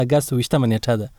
اگست 28 نیټه ده.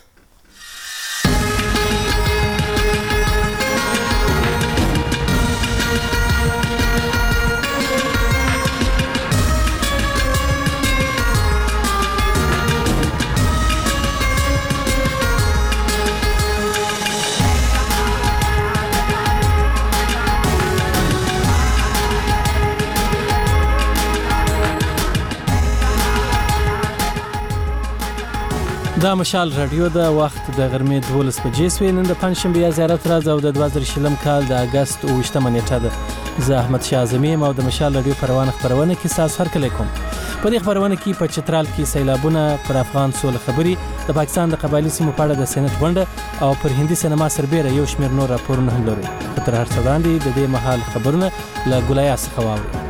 دا مشال رادیو د وخت د غرمې 12 بجې سوی. نن د پنځشنبه یا زیارت ورځ او د 2020 کال د اگست 28 نیټه ده. زه احمد شاه اعظمي او د مشال رادیو پروانه خبرونه کې تاسو هر کله کوم. په دې خبرونه کې په چترال کې سیلابونه، پر افغان سول خبري، د پاکستان د قبایلی سیمو په اړه د سنت غونډه او پر هندي سینما سربېره یو شمېر نور راپورونه هم لري. تر هر څه وړاندې د دې مهال خبرونه له ګولیا څخه واورئ.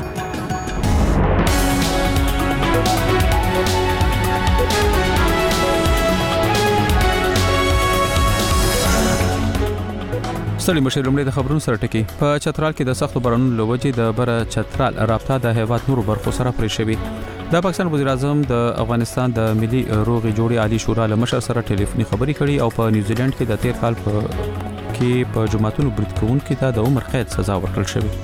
ستړي مشر لمړي د خبرونو سره ټکی. په چترال کې د سختو بارانونو له وجې د بر چترال رابطه د هیواد نورو برخو سره پرې شوې. د پاکستان وزیر اعظم د افغانستان د ملي روغې جوړې عالی شورا له مشر سره ټلیفوني خبرې کړې او په نیوزیلند کې د 13 کال په جماعتونو برید کوونکو ته د عمر قید سزا ورکړل شوې.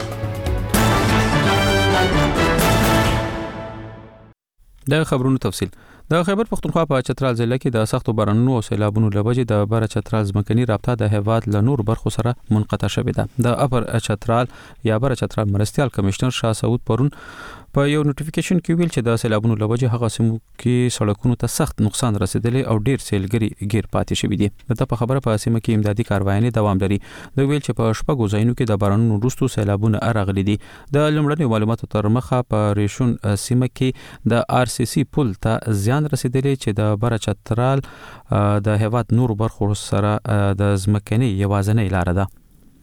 د خبرونو تفصیل. د خیبر پختونخوا په چترال ضلع کې د سختو بارانونو او سیلابونو له وجې د بر چترال ځمکني رابطه د هیواد له نور برخو سره منقطع شوې ده. د اپر چترال یا بر چترال مرستيال کمشنر شاه سعود پرون په یو نوټیفیکیشن کې ویل چې د سیلابونو له وجې هغه سیمو کې سړکونو ته سخت نقصان رسیدلی او ډیر سیلګری غیر پاتې شوی دي. د په خبره په سیمه کې امدادي کاروایي دوام لري. د ویل چې په شپږو ځایونو کې د بارانونو وروسته سیلابونه راغلي دي. د لومړنیو معلوماتو تر مخه په ریشون سیمه کې د آر سی سی پل ته زیان رسیدلی چې د بر چترال د هیواد نور برخو سره د ځمکني یوازنۍ لار ده.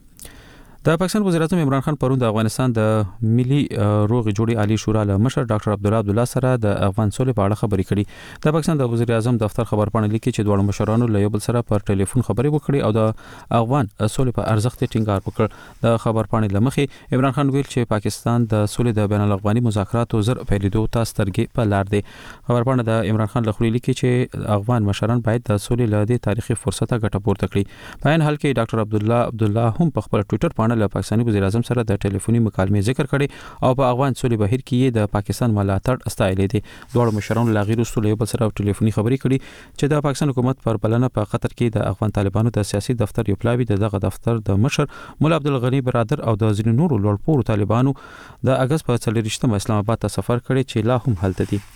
د پاکستان وزیر اعظم عمران خان پرون د افغانستان د ملي روغې جوړې عالی شورا له مشر ډاکټر عبدالله سره د افغان سولې په اړه خبرې کړې. د پاکستان د وزیر اعظم دفتر خبرپاڼه لیکي چې دوه مشرانو له یو بل سره پر ټلیفون خبرې وکړې او د افغان سولې په ارزښت ټینګار وکړ. د خبرپاڼې لمخې عمران خان ویل چې پاکستان د سولې د بین الافغاني مذاکراتو زر پیلېدو ته سترګې په لار دي. خبرپاڼه د عمران خان لخوا لیکي چې افغان مشران باید د سولې له دې تاریخي فرصته ګټه پورته کړي. په ان حال کې ډاکټر عبدالله هم په خپل ټوئیټر باندې له پاکستاني وزیر اعظم سره د ټلیفوني مکالمې ذکر کړي او په افغان سولې بهیر کې د پاکستان ملاتړ استایلې دي. دوه مشرانو لا غیر رسول یو بل سره ټلیفوني خبرې کړي چې د پاکستان حکومت پر بلنه په قطر کې د افغان طالبانو د سیاسي دفتر یو پلاوی دغه دفتر د مشر مولا عبدالغنی برادر او د ځینو نورو لوړپوړو طالبانو د اگست په 24 اسلام آباد ته سفر کړي چې لا هم هلته دي.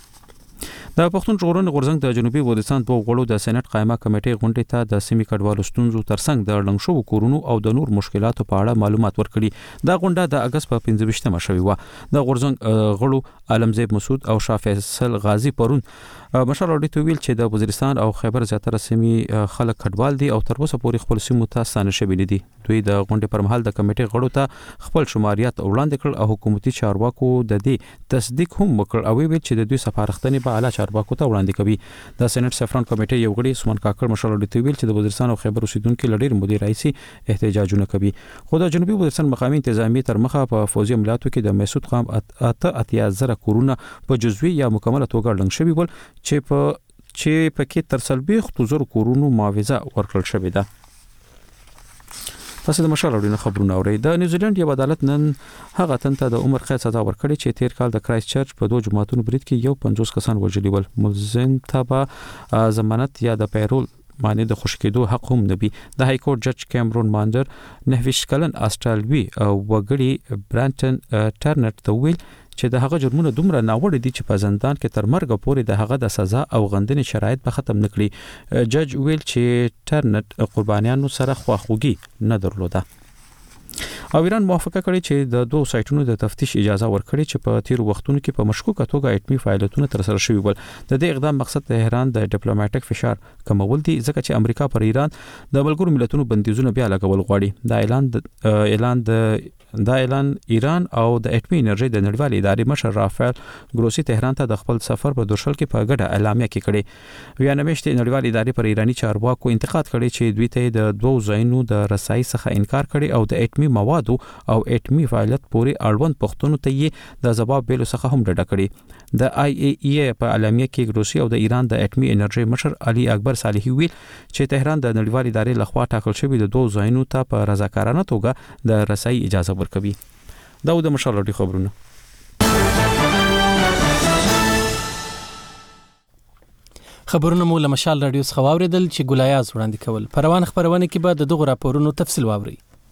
د پښتون ژغورنې غورځنګ د جنوبي وزیرستان په غړو د سېنات قائمه کمیټې غونډې ته د سیمې کډوالو ستونزو ترڅنګ د لنګ شو کورونو او د نور مشکلاتو په اړه معلومات ورکړي. دا غونډه د اگست په 15 شوې و. د غورځنګ غړو عالمزیب مسعود او شاه فیصل غازی پرون مشر اورډي ته ویل چې د وزیرستان او خیبر زیاتره سیمې خلک کډوال دي او تر اوسه پورې خپل سیمو ته ستانه شوي دي. دوی د غونډې پر مهال د کمیټې غړو ته خپل شماریات وړاندې کړ او حکومتي چارواکو د دې تصدیق هم وکړ او ویل چې د دوی سفارښتنې به اعلی چارواکو ته وړاندې کوي. د سېنات سفران کمیټې یو غړي سمن کاکړ مشر اورډي ته ویل چې د وزیرستان او خیبر اوسیدونکو لړیر مدیر رئیسي احتجاجونه کوي. خو د جنوبي وزیرستان مقامي انتظامیه تر مخه په فوزي عملیاتو کې د مسعود قام اتیا زره کورونه په جزوي یا مکمله توګه لنګ شوي ول چې پکې تر 40 کورونو معاوضه ورکړل شوې ده. تاسو د مشال اورینه خبرونه اورئ. د نیوزیلند یو عدالت نن هغه تن ته د عمر قید سزا ورکړي چې 13 کال د کرایست چرچ په دوه جماعتونو برید کې یو 50 کسان وژلي ول. ملزم ته به ضمانت یا د پیرول معنی د خوشکېدو حق هم نبي. د های کورټ جج کیمرون ماندر 29 کلن استرالوي وګړي برانټن ټرنټ ته ویل چې د هغه جرمونه دومره ناوړه دي چې په زندان کې تر مرګ پورې د هغه د سزا او غندنې شرایط به ختم نکړي. جج ویل چې ټرنټ قربانیانو سره خواخوږي نه درلوده. او ایران موافقه کړې چې د دوه سایټونو د تفتیش اجازه ورکړي چې په تیر وختونو کې په مشکوکه توګه اټمي فعالیتونه تر سره شوي ول. د دې اقدام مقصد د ایران د ډیپلوماټیک فشار کمول دي ځکه چې امریکا پر ایران د ملګرو ملتونو بندیزونه بیا لګول غواړي. دا اعلان ایران او د اټمي انرژي د نړیوالې ادارې مشر رافایل ګروسی تهران ته د خپل سفر په دوشل کې په ګډه اعلامیه کې کړې. ویانمشت نړیوالې ادارې پر ایرانی چارواکو انتقاد کړي چې دوی ته د دوه ځایونو د رسایي څخه انکار کړي او د اټمي مواد موادو او اټمی فعالیت پورې اړوند پښتنو ته یې د ځواب ویلو څخه هم ډډه کړې. د IAEA په اعلامیه کې روسیې او د ایران د اټمی انرژي مشر علي اکبر صالحي ویل چې تهران د نړیوال ادارې لخوا ټاکل شوی د دوه ځایونو ته په رضاکارانه توګه د رسای اجازه ورکوي. دا د مشال رادیو خبرونه. خبرونه مو له مشال رادیو څخه واوریدل چې ګلایاز وړاندې کول. په روان خبرونه کې به د دغه راپورونو تفصیل واوري.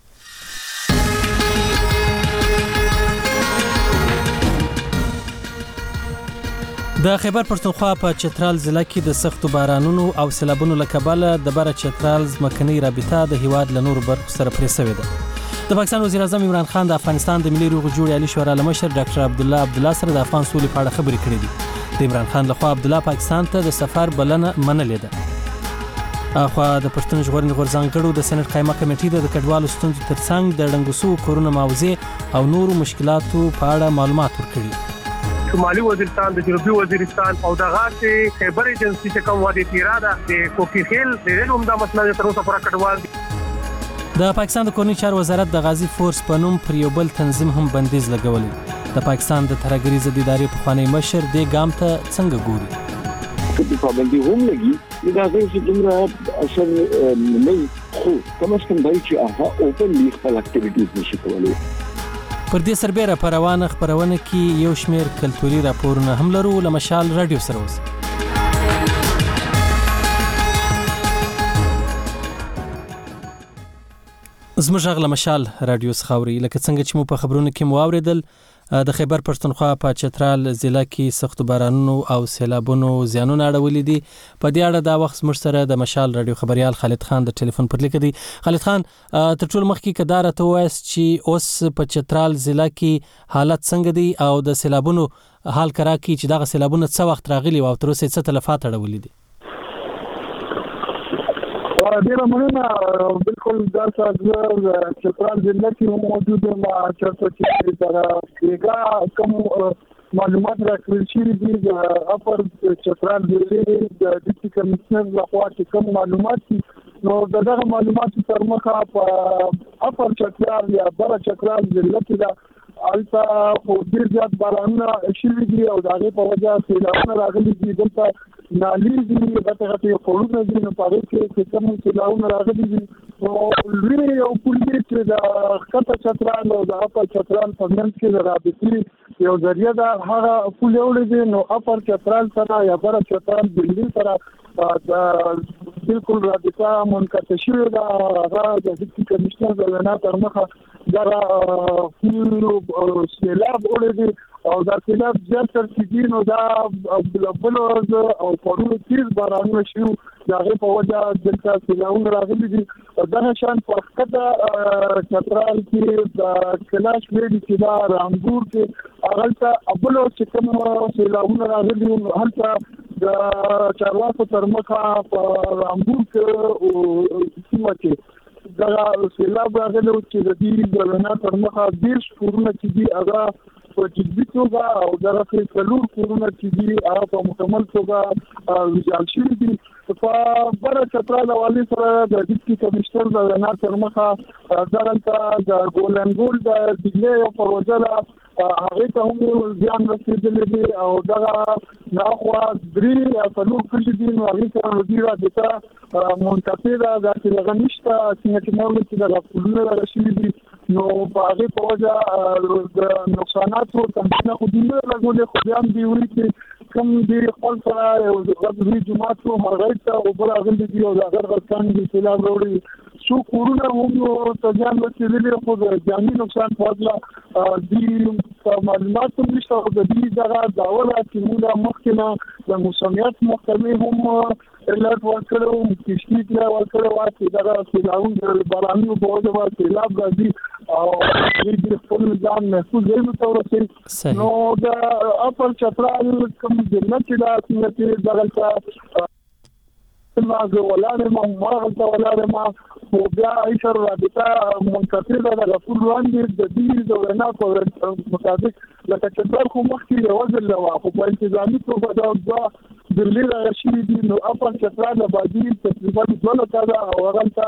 د خیبر پښتونخوا په چترال ضلع کې د سختو بارانونو او سیلابونو له کبله د بر چترال ځمکنۍ رابطه د هیواد له نورو برخو سره پرې شوې ده. د پاکستان وزیر اعظم عمران خان د افغانستان د ملي روغ جوړې عالی شورا لمشر ډاکټر عبدالله سره د افغان سولې په اړه خبرې کړې دي. د عمران خان لخوا عبدالله پاکستان ته د سفر بلنه منلې ده. اخوا د پښتون ژغورنې غورځنګړو د سېنات قایمه کمیټې د کډوالو ستونزو ترڅنګ د ډنګوسو کورونو موضوع او نورو مشکلاتو په اړه معلومات ورکړي. شمالي وزیرستان د جنوبي وزیرستان او دغه چې خیبر ایجنسی چې کوم وادي تیراده د کوکی خیل د علم د مسله تر اوسه پوره کډوال دي. د پاکستان د کورنۍ چارو وزارت د غازی فورس په نوم پر یو بل تنظیم هم بندیز لګولی. د پاکستان د ترهګریزه د ادارې پخوانی مشر د ګام ته څنګه ګوري؟ کله پابندي هم لګي دا غوښتي چې دومره اثر نه خو کوم څه دی چې هغه اوپن لیک په اکټیویټیز نشي کولای. پر دې سربېره په روانه خبرونه کې یو شمېر کلتوري راپورونه هم لرو. له مشال رادیو سره اوسئ. زموږ غږ له مشال رادیو څخه اوري. لکه څنګه چې مو په خبرونو کې مو اوریدل، د خیبر پښتونخوا په چترال ضلع کې سختو بارانونو او سیلابونو زیانونه اړولي دي. په دې اړه دا وخت زموږ سره د مشال رادیو خبريال خالد خان د ټلیفون پر لیک دی. خالد خان، تر ټولو مخکې کدار ته وایس چې اوس په چترال ضلع کې حالت څنګه دی او د سیلابونو حال کرا کې چې دغه سیلابونه څه وخت راغلي او تر اوسه څه تلفات اړولي دي؟ ډیره مننه. بالکل دا څنګه چترال ضلع کې موجود یم چې دا کوم معلومات راکړل شوي دي د اپر چترال ضلع د ډیپټي کمشنر لخوا چې کوم معلومات دي نو دغه معلومات تر مخه په اپر چترال یا بر چترال ضلع کې دا البته خو ډیر زیات بارانونه شوي دي او د هغې په وجه سیلابونه راغلي دي. دلته نالې دي، غټې خوړونه دي، نو په هغې کې چې کوم سیلابونه راغلي دي نو لوی یو پل دی چې د ښکته چترال او د اپر چترال په منځ کې د رابطې یو ذریعه ده. هغه پل یوړی دی نو اپر چترال سره یا بر چترال ضلع سره بالکل رابطه منقطع شوې ده. هغه د ډیپټي کمشنر د وینا تر مخه دغه سیلاب وړی دی او دا سیلاب زیات ترتیبي نو دا بل او پرونو تیز بارانونه شوي د هغې په وجه دلته سیلابونه راغلي دي. دغه شان په ښکته چترال کې د کلاش ویډي چې دا رامګور کې هغلته بلو چې کوم سیلابونه راغلي نو هلته د چارواکو تر مخه په رامګور کې سیمه کې دغه سیلاب راغلی چې د دې د وینا تر مخه 10 کورونه چې دي هغه په جدي توګه او دغه څلور کورونه چې دي هغه په مکمل توګه ویجاړ شوي دي. په بر چترال حوالې سره د ډیپټي کمشنر د وینا تر مخه دغلته د ګولنګول د ډیګلې یو پروژه ده هغې ته هم زیان رسېدلی دی او دغه ناخوا 3 کلي دي نو هغې سره د دې رابطه منقطع ده. داسې دغه نشته څنګه چې موږ چې دغه پلونه دغه شوي دي نو په هغې په وجه د نقصاناتو کمپنه خو دي نه لګولې خو بیا هم دې وایي چې کوم دې خپل سره یو غږ جومات و هغې ته اوبه راغلي دي او د هغه غرقان دي سیلاب راوړي څو کورونه هم ته زیان رسېدلي خو د جاني نقصان په هکله دې معلومات هم نشته. خو د دې دغه دعوه ده چې موږ مخکې نه د موسمیات محکمې هم الرټ ورکړی کشتي ته ورکړی وه چې دغه سیلابونه د بارانونو په وجه به سیلاب راځي او دې خپل ځان محفوظ ځایونو ته ورسوي. نو د اپر چترال کوم ضلع چې دا څنګه چې دغلته ماغه ولاړې ما هلته ولاړې ما خو بیا ای سره رابطه منقطع ده. دغه ټول وړاندې د دې د وینا په مطابق لکه چترال خو مخکې یوه ځله وه خو په انتظامي توګه دا دوه ضلعې راغلي شوي دي نو اپر چترال آبادي تقریبا 12 ده او هغلته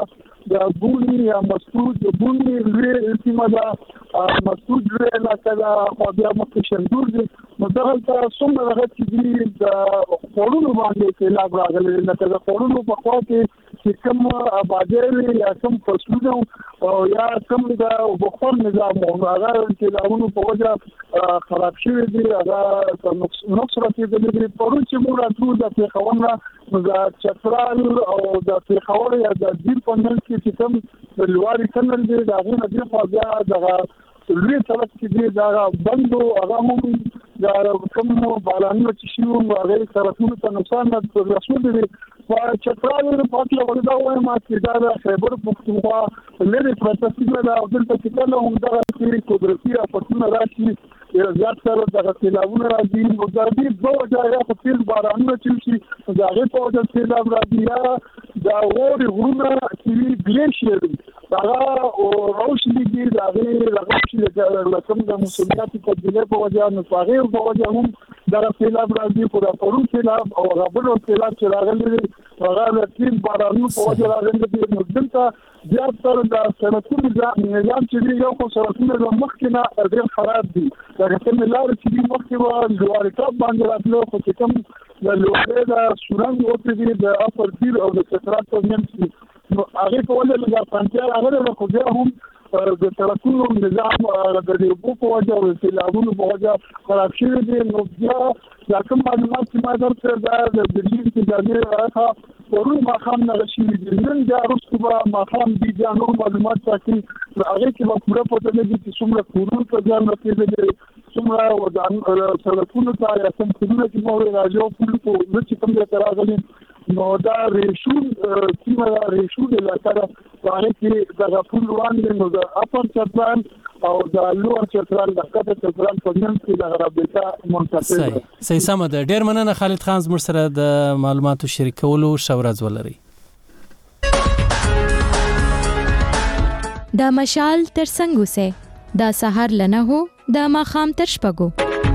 د بونی یا مسعود بونی لوی سیمه ده مسعود لوی علاقه ده او بیا مکه شندور دي نو دغه څومره هغه چې دي د خورونو باندې سیلاب راغلی لکه د خورونو په خوا کې چې کوم آبادی یا کوم فصلونه او یا کوم د بخار نظام هغه چې داونو په وجه خراب شوی دي هغه نقص رسیدلی دي پرون چې موږ راځو د پیښورنه د چترال او د پیښور یا د دیر په منځ کې چې کوم د لواري کنل دي دا غوښنه دي خو بیا دغه لوی سړک چې دی دا بندو هغه هم دا کوم بالانو چې شنو هغه سرکونو ته نقصان رسول دي په چترال په اړه وردا وایم چې دا د خیبر پختونخوا لري پروسس دا او دلته چې کله هم دا چې قدرتي اپورتونه راشي زیات سره د سیلابونو راځي او د دې په وجه یا په تیل بارانونو چې شي دا غي په وجه سیلاب راځي یا دا اور غرونه چې ګلیشیر هغه او روشني دي دا غي راځي لکه د موسمیات تبدیلی په وجه نو هغه په وجه هم دا سیلاب راځي په پرون سیلاب او غبرو سیلاب چې راغلي هغه د تیل بارانونو په وجه راغلي دي نو دلته زیات سره د سرکونو نظام چې دی یو خو سرکونه د مخکنه ډېر خراب دي دا کوم لار چې دی مخکې و لوړ ټاپ باندې راتلو خو چې کوم د لوړ د سورنګ او چې د اپر تیر او د چترال په منځ نو هغه په وجه د پنځه هغه خو بیا هم د سرکونو نظام د دې په وجه او سیلابونو په وجه خراب شوی دي نو بیا دا کوم معلومات چې ما درته د دلی کې د راځه ورو ما خام نه شي نن دا رسوبه ما خام دي دا نور معلومات راکړي هغه کې په پوره پته لګي چې څومره کورونه په ځان راکړي څومره ودان سرکونو ته یا کوم کورونه چې مو راځو په لږ چې کوم ځای راغلي نو دا ریشون کیمه ریشون علاقه هغه کې د غفور وړاندې نو د اپر چترال او د لوړ چترال د کته چترال په منځ کې د رابطه منتقل صحیح سم ده. ډیر مننه خالد خان زموږ سره د معلوماتو شریکولو شورز ولري. دا مشال تر څنګه سه دا سحر لنه هو دا ماخام تر شپګو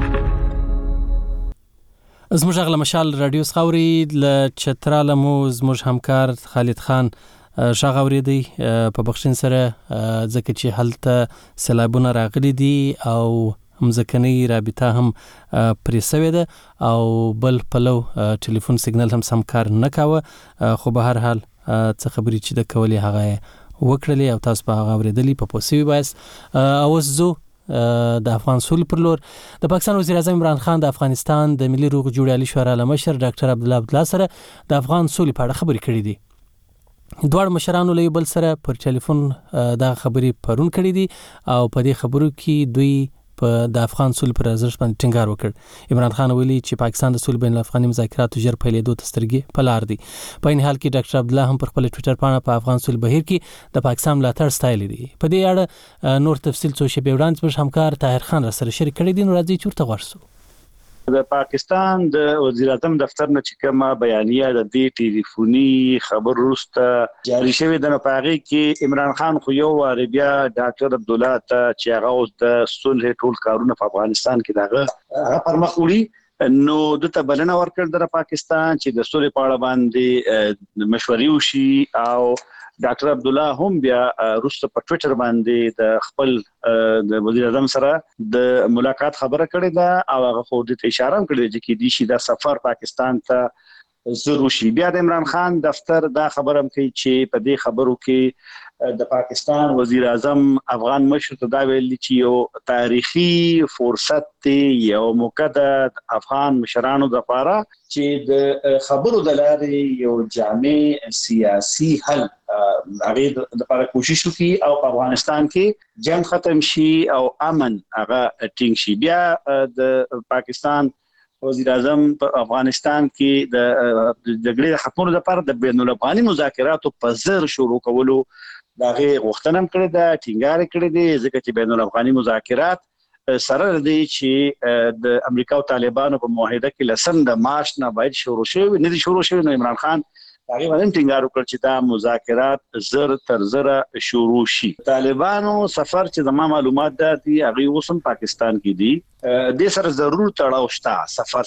زموږ غل مشال رادیو خاوري ل چترال مو زموږ همکار خالد خان شاغوري دی په بخښن سره ځکه چې هلته سیلابونه راغلي دي او مزکنی رابطه هم پرې سوې ده او بل پلو ټلیفون سیګنل هم سم کار نه کاوه خو به هر حال څه خبري چې د کولې هغه وکړلې او تاسو په هغه اوریدلې په پوسوي بس اوس زو د افغان سول پر لور د پاکستان وزیر اعظم عمران خان د افغانستان د ملي روغ جوړیالي شورا لمشر ډاکټر عبدالله سره د افغان سول په اړه خبرې کړې دي. دوړ مشرانو له بل سره پر ټلیفون دا خبرې پرون کړې دي او په دې خبرو کې دوی په د افغان سول پر ارزښت باندې ټینګار وکړ. عمران خان ویلي چې پاکستان د سول بین الافغاني مذاکراتو ژر پیلېدو ته سترګې په لار دي. په این حال کې ډاکټر عبدالله هم پر خپل ټوئیټر باندې په افغان سول بهیر کې د پاکستان ملاتړ ستایلی دي. په دې اړه نور تفصیل څه شی به وړاندې پر همکار طاهر خان سره شریک کړی دي. نو راځي چورته ورسو. د پاکستان د وزیر اعظم دفتر نه چې کومه بیانیه د دې ټلیفوني خبر وروسته جاری شوې ده نو په هغه کې عمران خان خو یو واره بیا ډاکټر عبدالله ته چې هغه اوس د صلح ټول کارونه په افغانستان کې دغه پرمخ وړي نو دته بلنه ورکړ د پاکستان چې د صلح په اړه باندې مشورې وشي او ډاکټر عبدالله هم بیا روسته په ټوئیټر باندې د خپل د وزیر اعظم سره د ملاقات خبره کړې ده او هغه خو د اشاره هم کړې چې کې دي شي د سفر پاکستان ته ضروري شي. بیا د عمران خان دفتر دا خبره هم کوي چې په دې خبرو کې د پاکستان وزیر اعظم افغان مشر ته دا ویلي چې یو تاریخي فرصت دی یو مقدد افغان مشرانو د لپاره چې د خبرو د لارې یو جامع سیاسي حل هغه د لپاره کوشش وکړي او په افغانستان کې جنگ ختم شي او امن هغه ټینګ شي. بیا د پاکستان وزیر اعظم په افغانستان کې د جګړې ختمولو لپاره د بین الافغاني مذاکراتو په زر شروع کولو دغه غوښتنه کړې ده ټینګار کړې دي ځکه چې بین الافغاني مذاکرات سره دی چې د امریکا او طالبانو په معاهده کې لسم د مارچ نه باید شروع شي نه دي شروع شوی نو عمران خان هغه باندې ټینګار وکړ چې دا مذاکرات زر تر زر شروع شي. طالبانو سفر چې زما معلومات دي هغه اوس هم پاکستان کې دي د سره ضرور تړاو شته سفر سره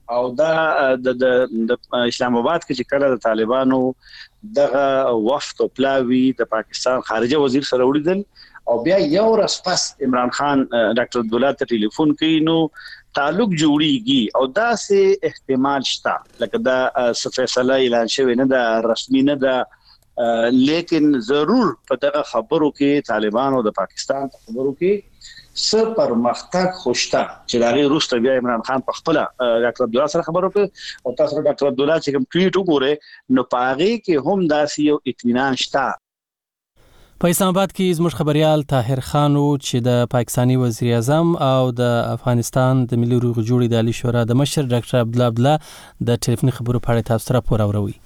او دا د اسلام آباد کې چې کله د طالبانو دغه وفد او پلاوی د پاکستان خارجه وزیر سره وړاندل او بیا یو ورځ پس عمران خان ډاکټر عبدالله ته ټلیفون کوي نو تعلق جوړیږي او دا سه احتمال شته لکه دا فیصله اعلان شوی نه دا رسمي نه دا لیکن ضرور په دغه خبرو کې طالبان او د پاکستان خبرو کې څه پرمختګ خوشته چې دا غي روسته بیا عمران خان په خپل ډاکټر عبدالله سره خبرو کې او تاسو ډاکټر عبدالله چې کوم ټویټ وګوره نو پاغي کې هم داسې یو اطمینان شته. په اسلام آباد کې زموږ خبريال طاهر خان چې د پاکستاني وزیر اعظم او د افغانستان د ملي روغ جوړې د عالی شورا د مشر ډاکټر عبدالله د ټلیفوني خبرو په اړه تاسو را پوروي.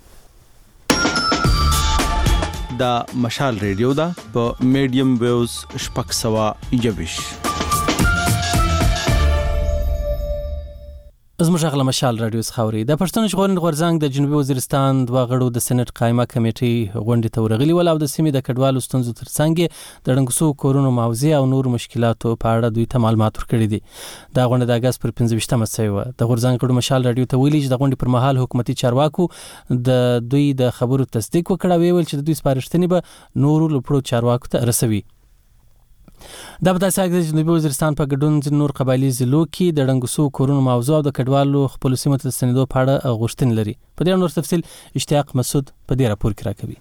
دا مشال ریډیو دا په میډیم ویوز شپږ سوه یویش. زموږ غلا مشال رادیو خاوري د پښتون ژغورنې غورځنګ د جنوبي وزیرستان دوه غړو د سېنات قائمه کمیټې غونډې ته ورغلي ول او د سیمې د کډوالو ستونزو ترڅنګ د ډنګسو کورونو موضوع او نور مشکلاتو په اړه دوی ته معلومات ورکړي دي. دا غونډه د اگست پر 15مه شوې و. د غورځنګ غړو مشال رادیو ته ویلي چې د غونډې پر مهال حکومتي چارواکو د دوی د خبرو تصدیق وکړ او ویل چې د دوی سپارښتنې به نورو لپړو چارواکو ته رسوي. دا په داسې حال کې چې جنوبي وزیرستان په ګډون نور قبایلي ضلعو کې د ډنګسو کورونو موضوع او د کډوالو خپل سیمو ته ستنېدو په اړه غوښتنې لري. په دې نور تفصیل اشتیاق مسعود په دې راپور کې راکوي.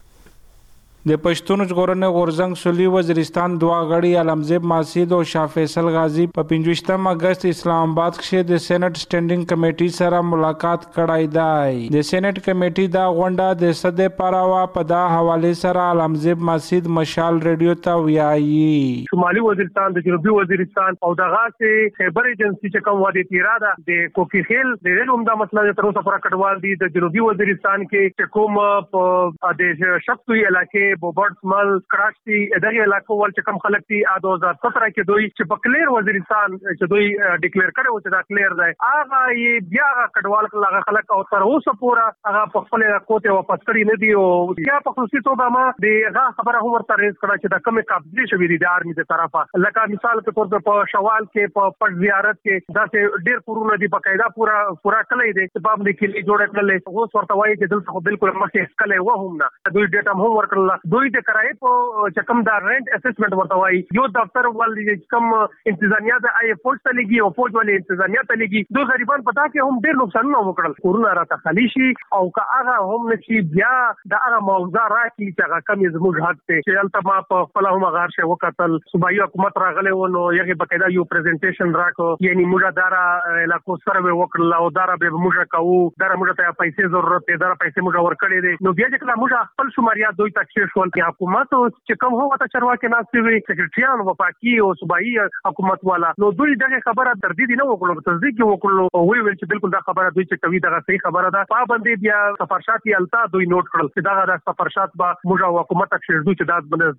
د پښتون ژغورنې غورځنګ سولي وزیرستان دوه غړي علمزیب ماسید او شاه فیصل غازی په 25 اگست اسلام آباد کې د سېنات سټینډینګ کمیټې سره ملاقات کړای دی. د سېنات کمیټې دا غونډه د صدې پراوا په دا حواله سره علمزیب ماسید مشال ریډیو ته ویایي. شمالي وزیرستان د جنوبي وزیرستان او دغه سه خیبر ایجنسی چې کوم وادي تیراده د کوکیخیل د علم دا مسله تر اوسه پر کډوال دي د جنوبي وزیرستان کې چې کوم په د شپتوي علاقې بوبرټ مل کراچي دغه علاقو ول چې کوم خلک دي 2017 کې دوی چې په کلیر وزیرستان چې دوی ډیکلیئر کړو چې دا کلیر دی هغه یې بیا کډوال کله خلک او تر اوسه پورې هغه په خپل کوته واپس کړی نه دی او بیا په خصوصي توګه ما دغه خبره هم ورته ریز کړه چې دا کومه قبضه شوې دي د آرمي د طرفه لکه مثال په تور په شوال کې په پټ زیارت کې دا چې ډیر کورونه دي بقاعده پورا کلی دي په باندې کې جوړ کړل اوس ورته وایي چې دلته بالکل مخکې کلی و هم نه دوی ډیټا هم ورکړل دوی د کرای په چکم دا رینټ اسسمنت ورته وایي یو دفتر ول کم انتظامیه د آی فوج ته لګي او فوج ولې انتظامیه ته لګي دوه غریبان پتا کې هم ډیر نقصانونه وکړل کورونه راته خالی شي او که هغه هم نشي بیا د هغه موضوع راکې چې هغه کم زموږ حق ته چې البته ما په خپل هم غار شي وکتل صوبایي حکومت راغله ونه یغه بقاعده یو پریزنټیشن راکو یعنی موږ دارا علاقو سره وکړل او دارا به موږ کوو دارا موږ ته پیسې ضرورت دی دارا پیسې موږ ورکړې دي نو بیا چې موږ خپل شماریات دوی تک شول کې حکومت چې کوم هو ته چرواکي ناسي وي سکرټریان وفاقي او صوبایي حکومت والا نو دوی دغه خبره تردید نه وکړو تصدیق وکړو او وی ویل چې بالکل دا خبره دوی چې کوي دغه صحیح خبره ده پابندي بیا سفارشات التا دوی نوٹ کړل چې دغه د سفارشات با موږ حکومت تک شردو چې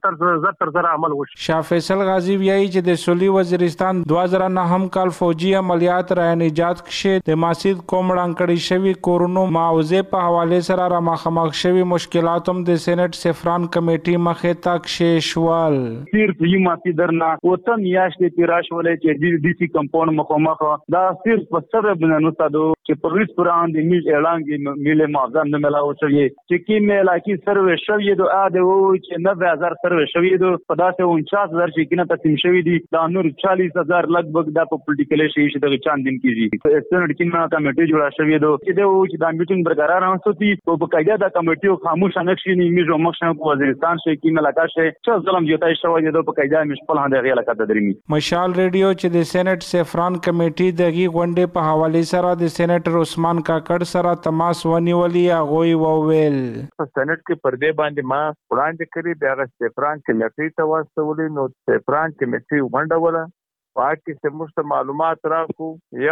دا تر عمل وشي. شاه فیصل غازی ویایي چې د سولي وزیرستان 2009 کال فوجي عملیات را نجات کې د ماسید کومړان کړي شوی کورونو معاوضه په حواله سره را مخامخ شوی مشکلات هم د سېنات سفران کمیټې مخه تک شیشوال صرف یما پی درنا وته میاشتې تیراش ولې چې ډي سي کمپاوند مخامخ دا صرف په سبب نه نو تاسو چې پولیس پران د میل اعلان کې میله معظم نه ملاو شوی چې کی میلا کې سروې شوی دو اده و چې 90000 سروې شوی دو په داسې 49000 چې کینه تقسیم شوی دي دا نور 40000 لګبګ د پولیټیکل شي چې د چاند دن کیږي سېنات کې نه کمیټه جوړه شوی دو چې دا میټینګ برقرار اوسوتي او په قاعده دا کمیټه خاموش نه شي نیمه مخشن په وزیرستان شي کې ملکا شي چې ظلم جوړای شوی دو په قاعده مشپل هنده غیله کده درمي. مشال ریډیو چې د سېنات سفران کمیټې دغه غونډې په حواله سره د سېناتر عثمان کاکړ سره تماس ونیولې هغه وویل سېنات کې پردې باندې ما وړاندې کړی بیا سفران کمیټې ته واستولې نو سفران کمیټې غونډه ولا پاکي سمست معلومات راکو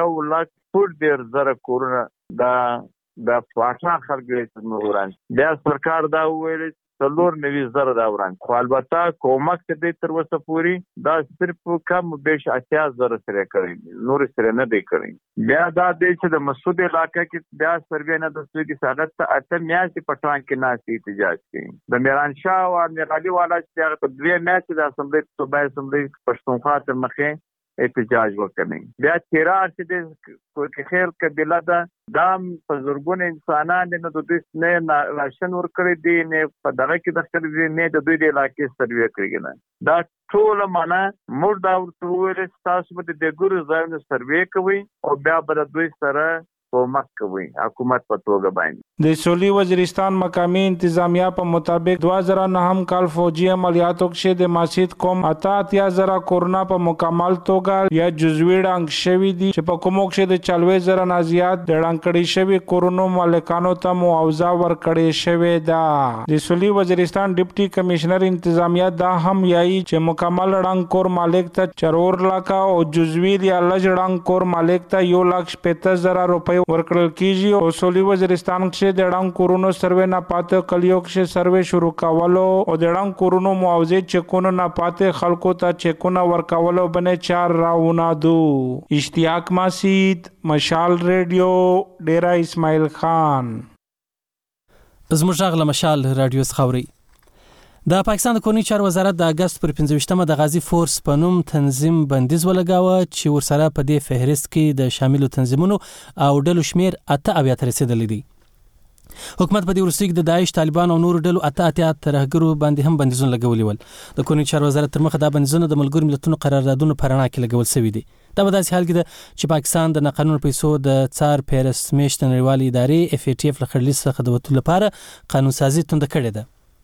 1,00,000 کورونه دا فاټا خلګې نوران بیا سرکار دا ویل 4,90,000 دا وران خو البته کومک دې تر وسه پوری دا صرف کم بیش 80,000 سره کړی نور سره نه دی کړی بیا دا دې چې د مسعود علاقې کې بیا سروې نه د سوي سعادت ته اته میاشتې پټان کې ناسي احتجاج کړي د میران شاه او میرالي والا چې په 2 میاشتې د اسمبلی صوبای اسمبلی پښتونخوا تر مخه احتجاج وکړي. بیا تیرار چې د کوکخیل قبیله ده دام په زورګون انسانان نه د دوی نه راشن ورکړي دي نه په دغه کې د خپل نه د دوی د علاقې سروې کړی نه. دا ټول معنا موږ دا ورته تاسو به د ګورو ځایونه سروې کوي او بیا به دوی سره کومک کوي حکومت په توګه باندې. د سولي وزیرستان مقامی انتظامیه په مطابق 2009 کال فوجي عملیاتو کې د ماسید قوم 88,000 کورونا په مکمل توګه یا جزوی ډنګ شوی دي چې په کومو کې د 40,000 نه زیات د ډنګ کړي شوی کورونا مالکانو ته معاوضه ورکړي شوی ده. د سولي وزیرستان ډیپټي کمشنر انتظامیه دا هم یایي چې مکمل ډنګ کور مالک ته 4 لک او جزوی یا لږ ډنګ کور مالک ته 1,50,000 روپۍ ورکړل کیږي او سولي وزیرستان کې د ډنګ کورونو سروې نه پاتې کلیو کې سروې شروع کولو او د ډنګ کورونو معاوضه چکونو نه پاتې خلکو ته چکونه ورکولو باندې چار راونه دو. اشتیاق ماسید، مشال ریډیو، ډیرا اسماعیل خان. زموږ غږ له مشال رادیو څخه اورئ. د پاکستان د کورنۍ چارو وزارت د اگست پر 15مه د غازی فورس په نوم تنظیم بندیز ولګاوه چې ورسره په دې فهرست کې د شاملو تنظیمونو او ډلو شمیر 88 رسیدلی دی. حکومت په دې وروستي کې د داعش، طالبان او نور ډلو 88 ترهګرو باندې هم بندیزونه لګولي ول. د کورنۍ چارو وزارت تر مخه دا بندیزونه د ملګرو ملتونو قراردادونو په رڼا کې لګول شوي دي. دا په داسې حال کې ده چې پاکستان د ناقانونه پیسو د څار پیرس میشت نړیوالې ادارې FATF له خړلیز څخه د وتلو لپاره قانون سازي تونده کړې ده.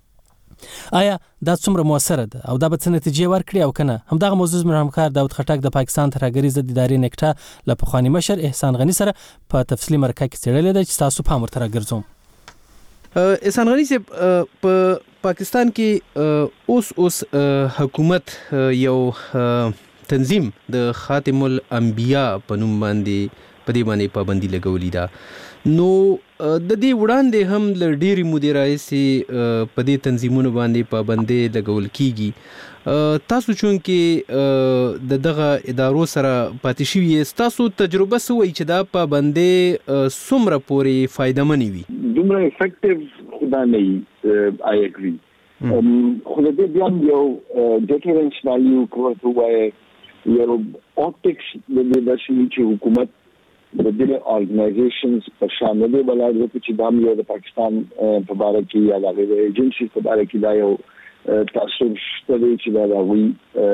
آیا دا څومره موثره ده او دا به څه نتیجې ورکړي او کنه؟ همدغه موضوع زموږ همکار داود خټک د پاکستان ترهګریز د ادارې نکټه له پخواني مشر احسان غني سره په تفصیلي مرکه کې څېړلې ده چې تاسو پام ورته راګرځوم. احسان غني صاحب، په پاکستان کې اوس حکومت یو تنظیم د خاتم الانبیاء په نوم باندې په دې باندې پابندي لګولې ده. نو د دې وړاندې هم ل ډېری مودې راهیسې په دې تنظیمونو باندې پابندي لګول کیږي. تاسو چون کې د دغه ادارو سره پاتې شوي یاست، تاسو تجربه څه وایي چې دا پابندي څومره پورې فایدهمنې وي؟ دومره افیکټیو خو دا نه وي. آی اګري. خو د دې بیا یو ډیټرنس ویلیو کومه وایي یو اپټکس د دې داسې چې حکومت د دې ارګنایزیشنز په شان نه دی بلای چې دا یو د پاکستان په اړه کې یا د ایجنسی په اړه کې دا یو تاسو ستاسو چې دا وی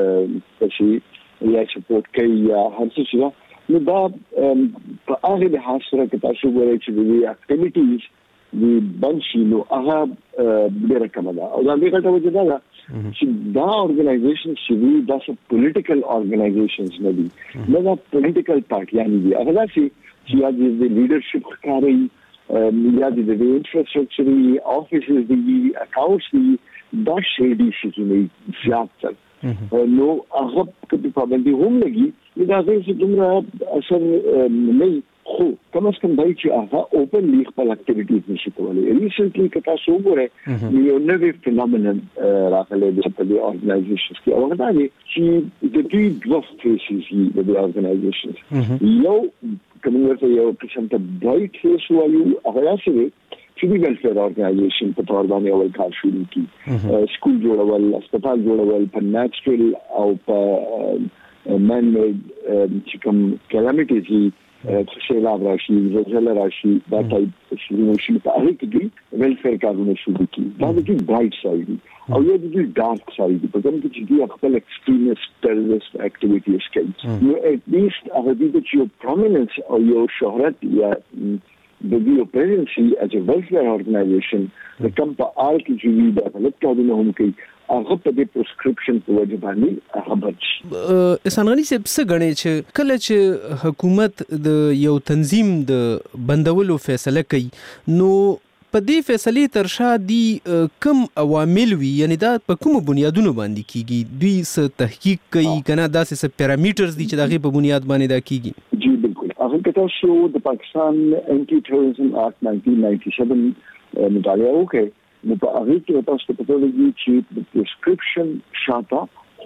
چې یا سپورټ کوي یا هر څه چې نو دا په هغه د حاصله کې تاسو ګورئ چې د اکټیویټیز د بنشي نو هغه ډیره کمه ده او دا به ګټه وځي دا چې دا ارګنایزیشن چې دا څه پولیټیکل ارګنایزیشنز نه دي نه دا پولیټیکل پارټیان دي هغه چې یا د لیډرشپ کاری یا د انفراستراکچر افیسز دي اکاونټس دي دا شی دي چې نه زیات نو هغه په پابندي هم لګي دا چې دومره اثر نه خو کم از کم دای چې هغه اوپنلی خپل اکټیویټیز نشي کولای. ریسنټلی که تاسو وګورئ یو نوې فینومینن راغلی دی په دې ارګنایزیشنز کې او هغه دا دی چې د دوی دوه فیسز دي د دې ارګنایزیشنز. یو کوم ورته یو قسم ته برایټ فیس وایو هغه راځي چې د ویلفیر ارګنایزیشن په تور باندې اول کار شروع کی سکول جوړول، هسپتال جوړول، په ناتچرل او په من میډ چې کوم کلامټیز سیلاب راشي، زلزله راشي، دا ټایپ شروع شي په هغه کې دوی ویلفیر کارونه شروع کی. دا د دوی برایټ ساید دی او یو د دوی ډارک ساید دی په کوم کې چې دوی خپل ایکستریمیست ټیرریست اکټیویټیز کوي. نو اټ لیست هغه د یو پرومیننس او یو شهرت یا د دوی پریزنسي از ا ویلفیر ارګنایزیشن د کوم په آل کې چې دوی د خپل کارونه هم کوي هغه په دې پرسکرپشن په وجه باندې هغه بچ. احسان غني صاحب څه غني چې کله چې حکومت د یو تنظیم د بندولو فیصله کوي نو په دې فیصله تر شا دي کم عوامل وي، یعنی دا په کوم بنیادونو باندې کیږي؟ دوی څه تحقیق کوي کنه داسې څه پیرامیټرز دي چې دغه په بنیاد باندې دا کیږي؟ جی بالکل. هغه کته شو د پاکستان انټي ټیرریزم اکټ 1997 مطالعه وکړي نو په هغه کې تاسو ته پته لګي چې د پرسکرپشن شاته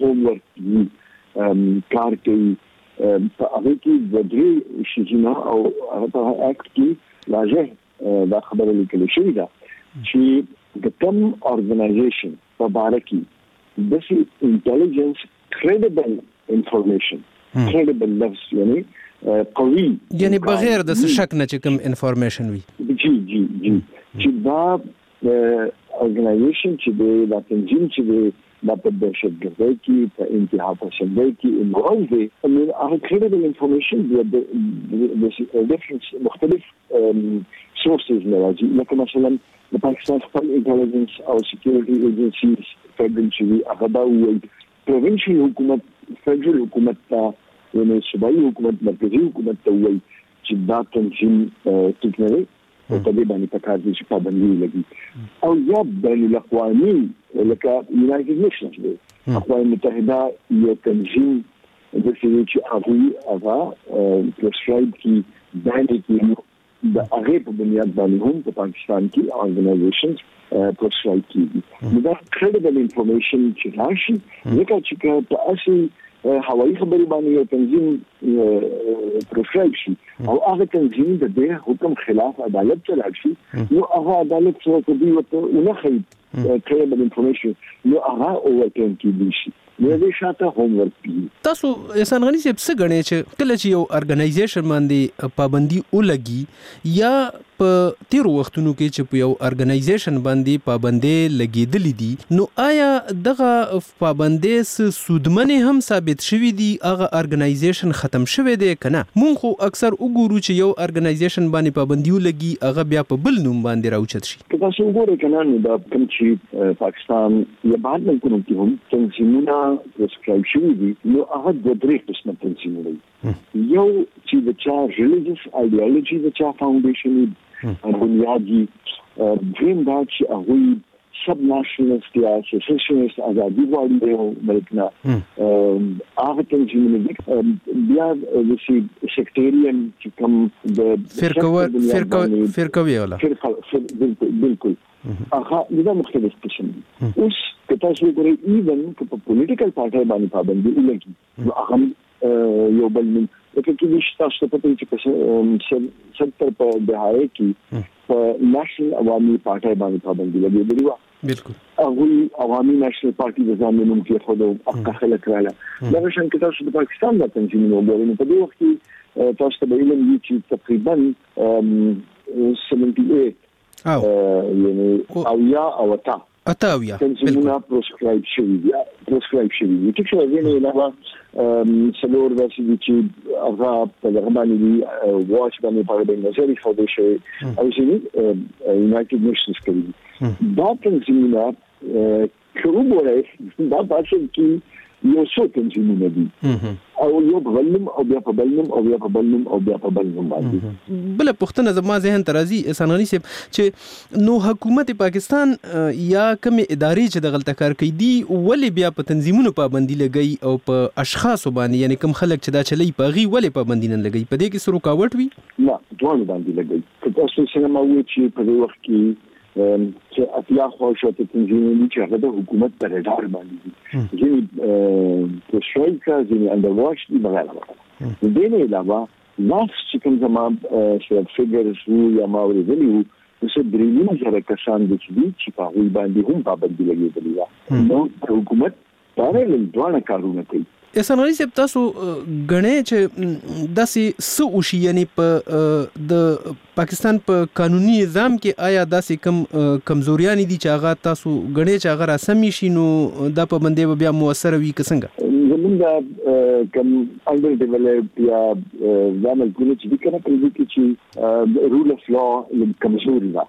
هومورک کار کوي په هغه کې د دې شیزونه او هغه اکټ کې راځي دا خبره لیکل شوې ده چې د کوم ارګنایزیشن په اړه کې د انټيليجنس کریډیبل انفارمیشن credible لفظ یعنی قوي یعنی بغیر د شک نه چې کوم انفارمیشن وي جی چې دا اورګنایزیشن چې دا تنظیم چې دا په دهشتګردۍ کې په انتها پسندۍ کې انوالو دي نو هغه credible information د different مختلف sources راځي لکه مثلا د پاکستان خپل intelligence او security agencies federal چې هغه دا وایي provincial حکومت federal حکومت ته یعنی صوبایي حکومت مرکزي حکومت ته وایي چې دا تنظیم ټیک نه دی او په دې باندې پکار دي چې پابندي لګي او یا بین الاقوامي لکه یونایټډ نیشنز دی اقوام متحده یو تنظیم د چې هغه پرسکرایب کی باندې کې د هغه په بنیاد باندې هم په پاکستان کې اورګنایزیشنز پرسکرایب کیږي دا credible information چې راشي لکه چې په اصل هوایي خبري باندې یو تنظیم پرسکرایب شي او هغه تنظیم د دې حکم خلاف عدالت چلای شي نو هغه عدالت څخه کوي او نه خي credible information نو هغه اوورټرن کیږي شي نو دې شاته هوم ورک دی تاسو احسان غنی صاحب څه غنئ چې کله چې یو ارګنایزیشن باندې پابندي ولګي یا په تیر وختونو کې چې په یو ارګنایزیشن باندې پابندي لګیدلې دي نو آیا دغه پابندي سودمنې هم ثابت شوي دي هغه ارګنایزیشن ختم شوی دی کنه مونږ خو اکثر وګورو چې یو ارګنایزیشن باندې پابندي ولګي هغه بیا په بل نوم باندې راوچت شي که تاسو وګورئ کنه نو دا کوم چې پاکستان یا بعد من کوم کې هم تنظیمونه پرسکرایب شوي دي نو هغه د درې قسمه تنظیمونه دي یو چې د چا ریلیجیس ایډیالوژي د چا فاونډیشن بنیادی دریم دا چې هغه سب ناشنلست یا سیسیشنست ازادي غواړي د ملکنا هغه تنظیمونه دي بیا د سیکټریان چې کوم د فرقوي ولا بالکل هغه دا مختلف قسم دي اوس که تاسو وګورئ ایون که په پولیټیکل پارټي باندې پابندي ولګي نو هغه یو بل من لکه چې تاسو ته پته چې په سنټر په دهایي کې په نېشنل عوامي پارټي باندې پابندي لګېدلی و بالکل هغه عوامي نېشنل پارټي د ځان نوم کې خو د اقاخله کړاله دا شان کې تاسو د پاکستان د تنظیمونو وګورئ په دې وخت کې تاسو ته ویل چې تقریبا 78 یعنی او یا او تا اتاویا تنظیمونه پرسکرایب شوي دي چې څه ویني علاوه سلور د چې هغه په دغه باندې واچ باندې په اړه نظر خو شي او چې یونایټډ نیشنز کوي دا تنظیمونه کومه دا پاتې کې یو څو تنظیمونه دي او یو بلنم او بیا په بلنم او بیا په بلنم او بیا په بلنم باندې بل پښتنه زما ذهن ترازی احسانغنی صاحب چې نو حکومت پاکستان یا کوم ادارې چې د غلطه کار کوي دي ولې بیا په تنظیمونو پابندي لګي او په اشخاص باندې یعنی کوم خلک چې دا چلی پاغي ولې پابندي نه لګي په دې کې څه رکاوټ وي نه دوه باندې لګي که تاسو څنګه مو چې په دې وخت کې چې اتیا خوشاته تنظیمونه چې هغه د حکومت پر ادار باندې دي ځینې پرشایکا ځینې اندرواش دي بغیر د دې نه علاوه ناس چې کوم زمام شرط فګرز یا ماوري ویلو چې درېمه ځای کسان دي چې په هغه باندې هم پابندي لګېدلې نو حکومت پارلمان دوه کارونه کوي احسانغنی صاحب تاسو غنئ چې داسې څه وشي یعنی په د پاکستان په قانوني نظام کې آیا داسې کمزوریاں دي چې هغه تاسو غنئ چې هغه راسمي شي نو دا پابندي بیا موثر وي که څنګه زمونږ د کوم انډر ډیولپ یا ځان کولای چې کنه پرې چې رول اف لا کمزوري ده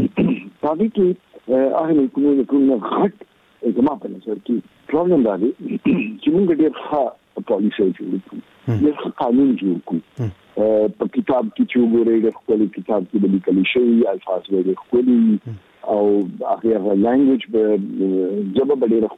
پاتې کې هغه کومه غټ زما په نظر کې پرابلم دا دی چې موږ ډېر ښه پالیسي جوړ کړو ډېر قانون جوړ کړو په کتاب کې چې وګورئ د خپل کتاب کې د لیکل شوی الفاظ ډېر ښکلي او هغه لانګویج به جبه ډېر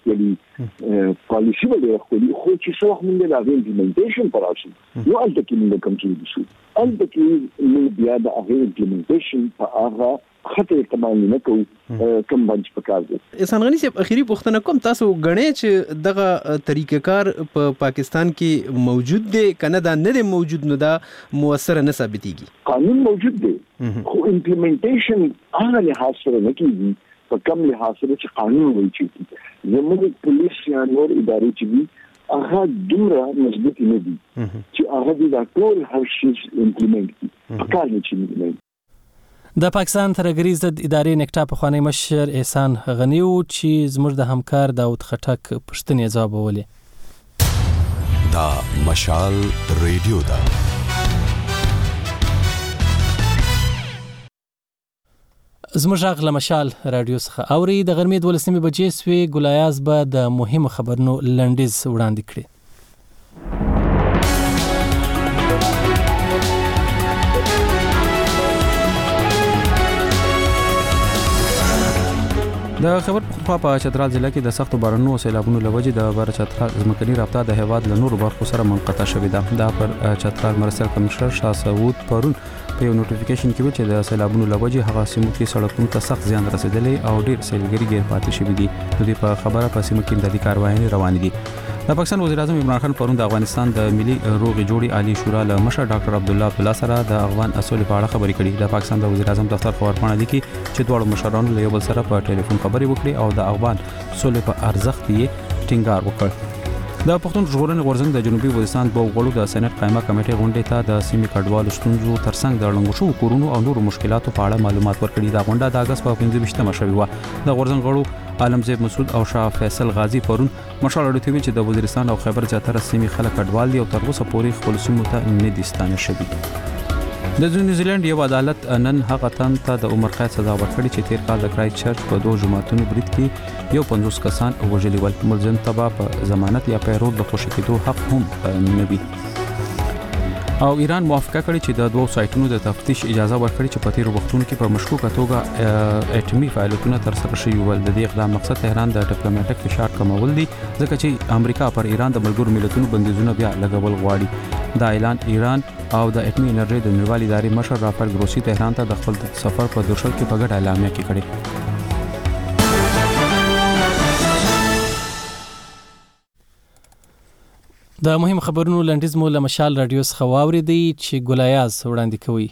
ښکلي پالیسي ډېر ښکلي خو چې څو وخت موږ د امپلیمنټیشن پر راشي نو البته کې موږ کمزوري شو البته کې موږ بیا د هغه امپلیمنټیشن په هغه خطر کمال نه کوو کوم باندې پکار دي احسانغنی صاحب اخیری پوښتنه کوم تاسو غنئ چې دغه طریقې کار په پاکستان کې موجود دی کنه دا نه دی موجود نو دا موثر نه ثابتېږي قانون موجود دی خو امپلیمنټیشن هغه لحاظ سره نه کیږي په کوم لحاظ سره چې قانون وایي چې زموږ پولیس یا نور ادارې چې دي هغه دومره مضبوط نه دي چې هغه د ټول هر شي امپلیمنٹ کړي په کار کې امپلیمنٹ. د پاکستان ترهګریز ضد ادارې نکټا پخوانی مشر احسان غنی و چې زموږ د همکار داود خټک پوښتنې ځوابولې. دا مشال ریډیو دا زموږ غږ له مشال رادیو څخه اوري. د غرمې 12 بجې سوې ګلایاز به د مهمو خبرونو لنډیز وړاندې کړي. د خبر پخوا په چترال ضلع کې د سختو بارانونو او سیلابونو لوجې د بار چترال ځمکني رابطه د هیواد له نورو برخو سره منقطع شوې ده. دا پر چترال مرستیال کمشنر شاه سعود پرون په یو نوټیفیکیشن کې ویل چې د سیلابونو لوجې هغه سیمو کې سړکونو ته سخت زیان رسیدلی او ډیر سیلګری غیر پاتې شوي دي. د دې په خبره په سیمو کې امدادي کاروایي روانې دي. د پاکستان وزیر اعظم عمران خان پرون د افغانستان د ملي روغې جوړې عالی شورا له مشر ډاکټر عبدالله سره د افغان اصول په اړه خبرې کړې. د پاکستان د وزیر اعظم دفتر خبرپاڼه لیکي چې دواړو مشرانو له یو بل سره په ټلیفون خبرې وکړې او د افغان سولې په ارزښت یې ټینګار وکړ. د پښتون ژغورنې غورځنګ د جنوبي وزیرستان په غړو د سېنات قائمه کمیټې غونډې ته د سیمې کډوالو ستونزو ترڅنګ د لنګو شو کورونو او نورو مشکلاتو په اړه معلومات ورکړي. دا غونډه د اگست په 15مه شوې و. د غورځنګ غړو عالمزیب مسعود او شاه فیصل غازی پرون مشال اړیته وی چې د وزیرستان او خیبر زیاتره سیمې خلک کډوال دي او تر اوسه پورې خپل سیمو ته نه دي ستانه شوي. د نیوزیلند یو عدالت نن هغه تن ته د عمر قید سزا ورکړي چې تیر کال د کرایت چرچ په دوه جماعتونو برید کې یو 50 کسان وژلي ول. ملزم تبا په ضمانت یا پیرول د خوشی کېدو حق هم نه وي. او ایران موافقه کړې چې د دوه سایټونو د تفتیش اجازه ورکړي چې په تیر وختونو کې په مشکوکه توګه اټومي فعالیتونه ترسره شوي ول. د دې اقدام مقصد تهران د ډیپلوماټیک فشار کمول دي ځکه چې امریکا پر ایران د ملګرو ملتونو بندیزونه بیا لګول غواړي. دا اعلان ایران او د اټومي انرژي د نړیوال ادارې مشر رافایل ګروسی تهران ته د خپل سفر په درشل کې په ګډه اعلامیه کې کړې. د مهم خبرونو لنډیز مو له مشال رادیو څخه واوریدي چې ګلایاز وړاندې کوي.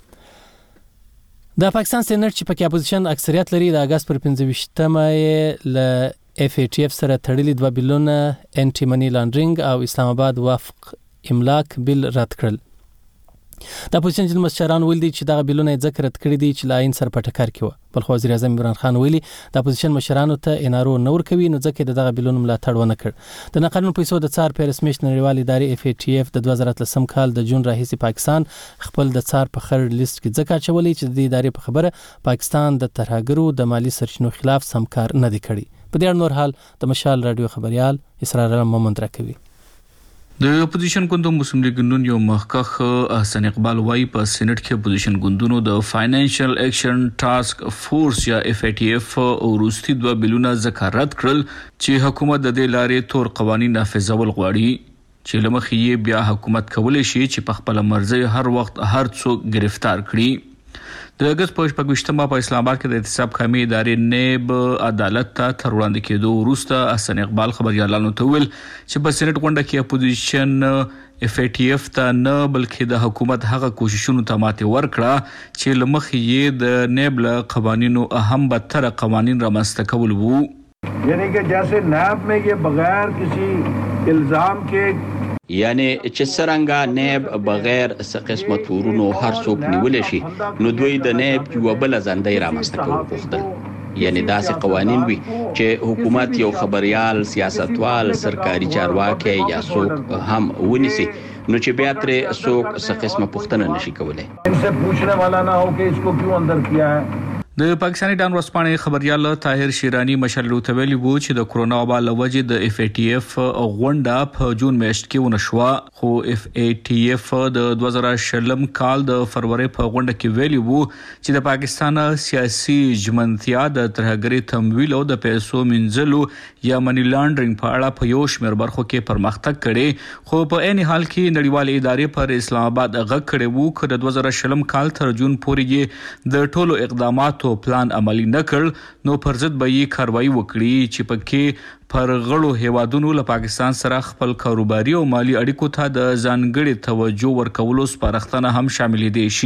د پاکستان سېنات چې پکې اپوزیشن اکثریت لري د اگست پر 15مه له FATF سره تړلي 2 بیلونه انټي منی لانډرینګ او اسلام آباد وفق املاک بیل رد کړل. د اپوزیشن جن مشران ویل دي چې دا بیلونه ذکر رد کړی دي چې لاین سره په ټکر کې و. بل خو وزیر اعظم عمران خان ویلي د اپوزیشن مشرانو ته انارو نور کوي نو ځکه دغه بیلونه ملاتړ ونه کړ. د ناقانون پیسو د څار پیرسمیش نړیوال ادارې FATF د 2013 کال د جون راهیسې پاکستان خپل د څار په خړ لیست کې ځکه چولې چې د ادارې په خبره پاکستان د ترهګرو د مالی سرچینو خلاف سمکار نه دی کړی. په دې نور حال د مشال رادیو خبريال اسرار محمد راکوي. د اپوزیشن ګوندو مسلم لیگ ګوند یو مخکخ حسن اقبال وايي په سېنات کې اپوزیشن ګوندونو د فاینانشل ایکشن ټاسک فورس یا FATF او روستي 2 بیلونه ذکرت کړل چې حکومت د دې لارې تور قوانين نافذول غواړي چې لمخې یې بیا حکومت کولای شي چې په خپل مرزي هر وخت هر څوک گرفتار کړي. د اگست په 25مه په اسلام آباد کې د احتساب قومي ادارې نیب عدالت ته تر وړاندې کېدو وروسته حسن اقبال خبريالانو ته ویل چې په سېنات غونډه کې اپوزیشن FATF ته نه بلکې د حکومت هغه کوششونو ته ماته ورکړه چې لمخې یې د نیب له قوانینو اهم بدتر قوانین رامنځته کول وو. یعنی کہ جیسے نیب میں یہ بغیر کسی الزام کے یعنی چې څنګه نیب بغیر څه قسمه تورونو هر څوک نیول شي نو دوی د نیب یو بل ځندای رامنځته کوي پوښتل. یعنی داسې قوانین وي چې حکومت یو خبريال سیاستوال سرکاري چارواکي یا څوک هم ونیسي نو چې بیا ترې څوک څه قسمه پوښتنه نشي کولای. ان سے پوچھنے والا نہ ہو کہ اس کو کیوں اندر کیا ہے. د پاکستاني ډان ورسپانې خبريال طاهر شیرانی مشر لوتویلی وو چې د کرونا وبا لوجې د FATF غونډه په جون میاشت کې ونشوه. خو FATF د 2020 کال د فروری په غونډه کې ویلی وو چې د پاکستان سیاسي جمنتیا د ترهګری تمویل او د پیسو منځلو یا منی لانډرینګ په اړه په یو شمېر برخو کې پرمختګ کړي. خو په عین حال کې نړیوال ادارې پر اسلام آباد غږ کړي وو چې د 2020 کال تر جون پورې د ټولو اقداماتو پلان عملی نکړ نو پر ضد به یې کاروایی وکړي چې پکې پر غړو هیوادونو له پاکستان سره خپل کاروباري او مالی اړیکو ته د ځانګړي توجه ورکولو سپارښتنه هم شامل دي شي.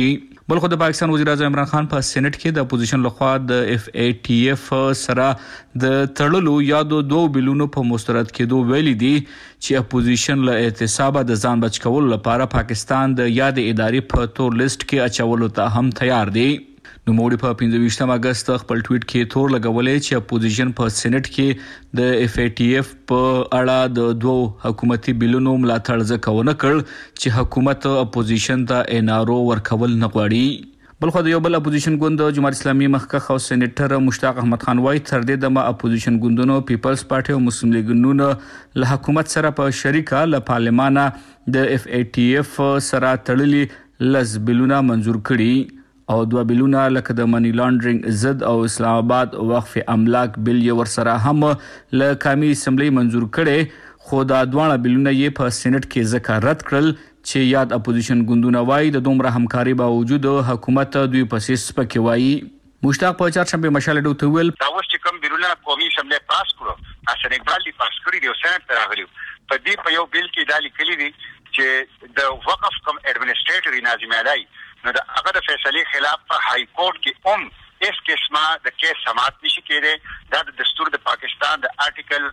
بلخو د پاکستان وزیر اعظم عمران خان په سېنات کې د اپوزیشن لخوا د FATF سره د تړلو یادو 2 بلونو په مسترد کېدو ویلي دي چې اپوزیشن له اعتصاب د ځان بچ کولو لپاره پاکستان د یاد ادارې په تور لیست کې اچولو ته هم تیار دی. نوموړي په 25 اگست خپل ټویټ کې تور لګولې چې اپوزیشن په سېنات کې د FATF په اړه د 2 حکومتي بلونو ملاتړ ځکونه کړ چې حکومت اپوزیشن ته NRO ورکول نه غواړي. بلخو د یو بل اپوزیشن ګوند جمهوریت اسلامي مخکښ او سېنیټر مشتاق احمد خان وايي تر دې دمه اپوزیشن ګوندونو پیپلز پارټي او مسلم لیګ ګوندونو له حکومت سره په شریکه له پارلمانه د FATF سره تړلي لز بلونه منزور کړي او 2 بلونه لکه د منی لانډرینګ ضد او اسلام آباد وقف املاک بل یې ورسره هم له قومي اسمبلی منزور کړي خو دا دوه بلونه یې په سېنات کې ذکر رد کړل چې یاد اپوزیشن ګوندونه وایي د دومره همکاري باوجود حکومت دوی پسې سپکې وایي. مشتاق په چهارشنبه مشال ډو ته ویل دا اوس چې کوم بلونه قومي اسمبلی پاس کړو حسن اقبال پاس کړی دی او سېنات ته راغلی په دې په یو بل کې دا لیکلي دي چې د وقف کم ایڈمنسټریټر ناظم علي نو د هغه د فیصله خلاف په های کورټ کې اس قسمه د کیس سماعت نشي کېده دا د دستور د پاکستان د آرټیکل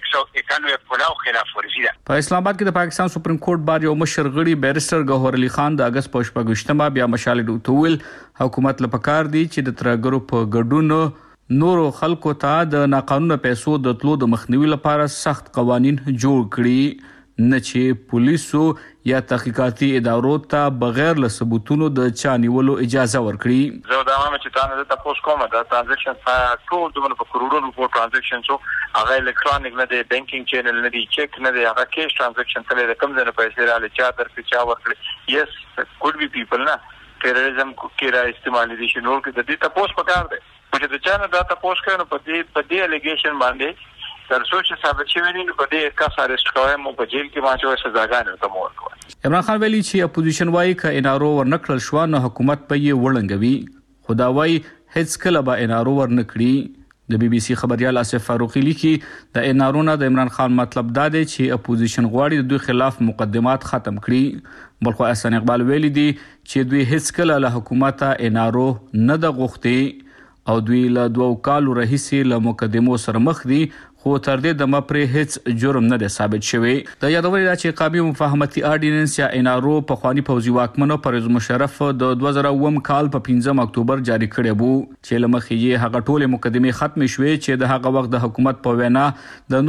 191 پلاو خلاف ورزي ده. په اسلام آباد کې د پاکستان سپریم کورټ بار یو مشر غړي بیرسټر گوهر علي خان د اگست په 28 بیا مشال ډوتول حکومت لپاره دی چې د ترګرو په ګډون نورو خلکو ته د ناقانونه پیسو د تلو د مخنیوي لپاره سخت قوانين جوړ کړي نه چې پولیسو یا تحقیقاتي ادارو ته بغیر له ثبوتونو د چا نیولو اجازه ورکړي. زه دا وایم چې تاسو ته تاسو کومه دا ترانزیکشن ټول دغه په کروڑونو په ترانزیکشن شو هغه الکترونیک نه دی بانکینګ چینل نه دی چیک نه دی هغه کیش ترانزیکشن تل د کم ځای پیسې را لچا درکې چا ورکړي یس کوډ بی پیپل نه ټیرریزم کې را استعمال دي شنو کې د دې تاسو پکار دی چې د چا نه دا تاسو کوي په دې الیګیشن باندې تر څو چې ثابت شوی نه په دې کس اریسټ کوي مو په جیل کې واچو سزاګانې ته مور کوي. عمران خان ویلي چې اپوزیشن وايي ک NRO ورنکړل شو نو حکومت په یې وړنګوي خدا وايي هیڅ کله به NRO ورنکړي. د BBC خبريال آصف فاروقي لیکي د NRO نه د عمران خان مطلب دا دی چې اپوزیشن غواړي د دوی خلاف مقدمات ختم کړي. بلخو احسان اقبال ویلي دي چې دوی هیڅ کله له حکومت NRO نه د غوښتي او دوی له 2 کالو راهیسې له مقدمو سره مخ دي خو تر دې دمه پرې هیڅ جرم نه دی ثابت شوی. د یادوي دا چې قومي مفاهمتي آرډیننس یا NRO په خواني فوجي واکمنو پرویز مشرف د 2009 کال په 15 اکتوبر جاری کړی وو چې لمخې یې هغه ټوله مقدمه ختم شوې چې د هغه وخت د حکومت په وینا د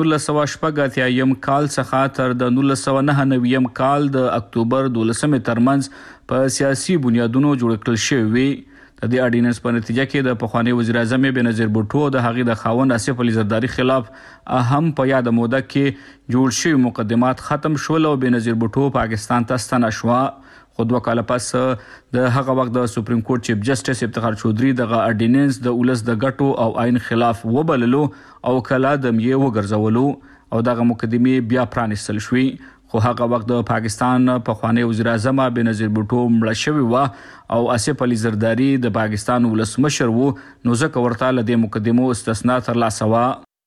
1980 کال څخه تر د 1999 کال د اکتوبر 12 ترمنځ په سیاسي بنیادونو جوړ کړل شوی. د دې اډیننس په نتیجه کې د پخوانی وزیر اعظم بنظیر بوټو د هغې د خاوند آصف علي زرداری خلاف اهم په یاد موده کې جوړ شوی مقدمات ختم شول او بنظیر بوټو پاکستان ته ستنه شو. خو 2 کال پس د هغه وخت د سپریم کورټ چیف جسټس افتخار چودھری دغه اډیننس د ولس د ګټو او عین خلاف وبللو او کله د یې وګرځولو او دغه مقدمه بیا پرانیستل شوې. خو هغه وخت د پاکستان په خوانی وزیر اعظم بنظیر بوټو مړ شوی و او آصف علي زرداری د پاکستان ولسمشر وو نو ځکه ورته له دې مقدمو استثناء ترلاسه و.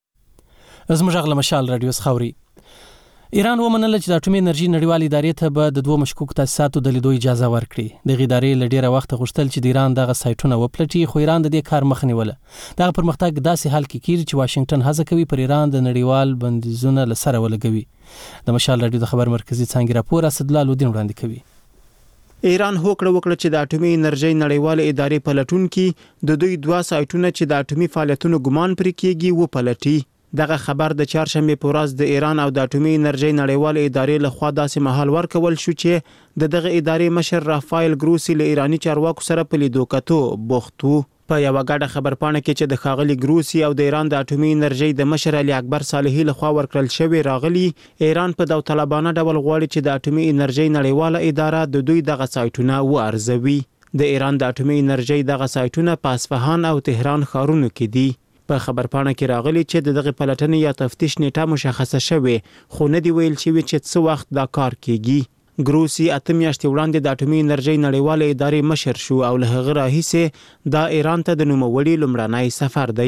زموږ غل مشال رادیو خوري ایران ومنل چې د اټومي انرژي نړیوال ادارې ته به د 2 مشکوک تاسیساتو د لیدو اجازه ورکړي. د ادارې لډیره وخت غوښتل چې د ایران دغه سایټونه وپلټي خو ایران د دې کار مخ نیوله. دغه پرمختګ داسې حال کې کیږي چې واشنگټن هڅه کوي پر ایران د نړیوال بندیزونه لسره ولګوي. د مشال رادیو د خبر مرکزی څنګه راپور اسدالله لودین وړاندې کوي. ایران هوکړه وکړه چې د اټومي انرژي نړیوال ادارې پلټونکو د دوی 2 سایټونه چې د اټومي فعالیتونو ګمان پرې کیږي وپلټي. دغه خبر د چهارشنبه په ورځ د ایران او د اټومي انرژي نړیوال ادارې لخوا داسې مهال ورکول شو چې د دغه ادارې مشر رافایل ګروسی له ایرانی چارواکو سره په لیدو کتو بوختو. په یو غاډه خبرپاڼه کې چې د خاغلی ګروسی او د ایران د اټومي انرژي د مشر علي اکبر صالحي لخوا ورکړل شوی راغلی ایران په داوطلبانه ډول غواړي چې د اټومي انرژي نړیواله اداره د دوی دغه سایټونه وارزوي. د ایران د اټومي انرژي دغه سایټونه په اصفهان او تهران ښارونو کې دي. په خبرپاڼه کې راغلی چې دغه پلټنې یا تفتیش نیټه مشخصه شوه خو نه دی ویل شوی چې څه وخت دا کار کیږي. ګروسی 8 میاشتې وړاندې د اټومي انرژي نړیواله ادارې مشر شو او له هغه راهیسې دا ایران ته د نوموړي لومړنی سفر دی.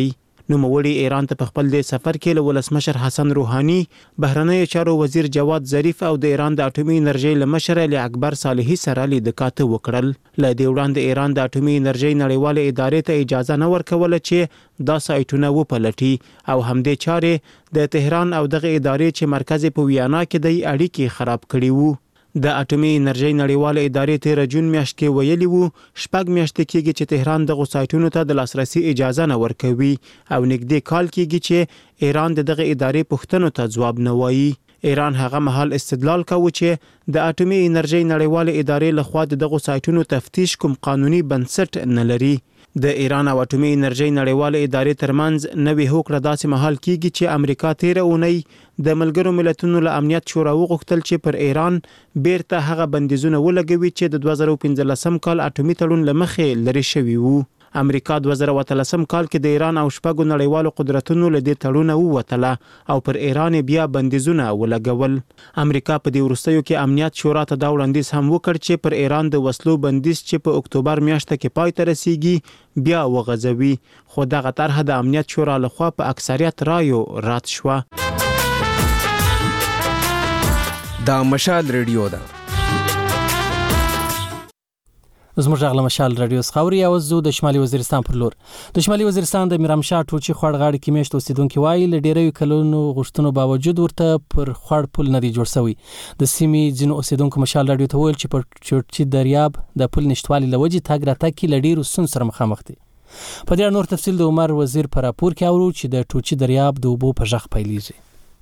نوموړي ایران ته په خپل د سفر کې له ولسمشر حسن روحاني، بهرنی چارو وزیر جواد ظریف او د ایران د اټومي انرژي له مشر علي اکبر صالحي سره لیدکاته وکړل. له دې وړاندې ایران د اټومي انرژي نړیواله ادارې ته اجازه نه ورکوله چې دا سایټونه وپلټي او همدې چارې د تهران او دغه ادارې چې مرکز په ویانا کې د اړیکې خراب کړي وو. د اټومي انرژي نړیواله ادارې تیر جون میاشت کې ویلي وو 6 میاشتې کېږي چې تهران دغه سایټونو ته د لاسرسي اجازه نه ورکوي او نږدې کال کېږي چې ایران دغه ادارې پوښتنو ته ځواب نه وایي. ایران هغه مهال استدلال کوي چې د اټومي انرژي نړیواله ادارې لخوا دغه سایټونو تفتیش کوم قانوني بنسټ نه لري. د ایران او اټومي انرژي نړیواله ادارې ترمنځ نوې هوکړه داسې مهال کېږي چې امریکا تیر اونۍ د ملګرو ملتونو له امنیت شورا وغوښتل چې پر ایران بیرته هغه بندیزونه ولګوي چې د 2015 کال اټومي تړون له مخې لري شوي وو. امریکا 2013 کال کې د ایران او شپږو نړیوالو قدرتونو له دې تړونه ووتله او پر ایران بیا بندیزونه ولګول. امریکا په دې وروستیو کې امنیت شورا ته دا وړاندیز هم وکړ چې پر ایران د وسلو بندیز چې په اکتوبر میاشت کې پای ته رسیږي بیا وغځوي، خو دغه طرح د امنیت شورا لخوا په اکثریت رایو رد شوه. دا مشال ریډیو ده. زموږ غږ له مشال رادیو څخه اوري او زه د شمالي وزیرستان پر لور. د شمالي وزیرستان د میرامشاه ټوچي خوړ غاړې کې میشت اوسیدونکو وایي له ډیرو کلونو غوښتنو باوجود ورته پر خوړ پل نه دی جوړ شوی. د سیمې ځینو اوسیدونکو مشال رادیو ته ویل چې په ټوچي دریاب د پل نشټوالي لوجې تګ راتګ کې له ډیرو ستونزو سره مخامخ دي. په دې نور تفصیل د عمر وزیر پر راپور کې اورو چې د ټوچي دریاب د اوبو په ژغ پیلېږي.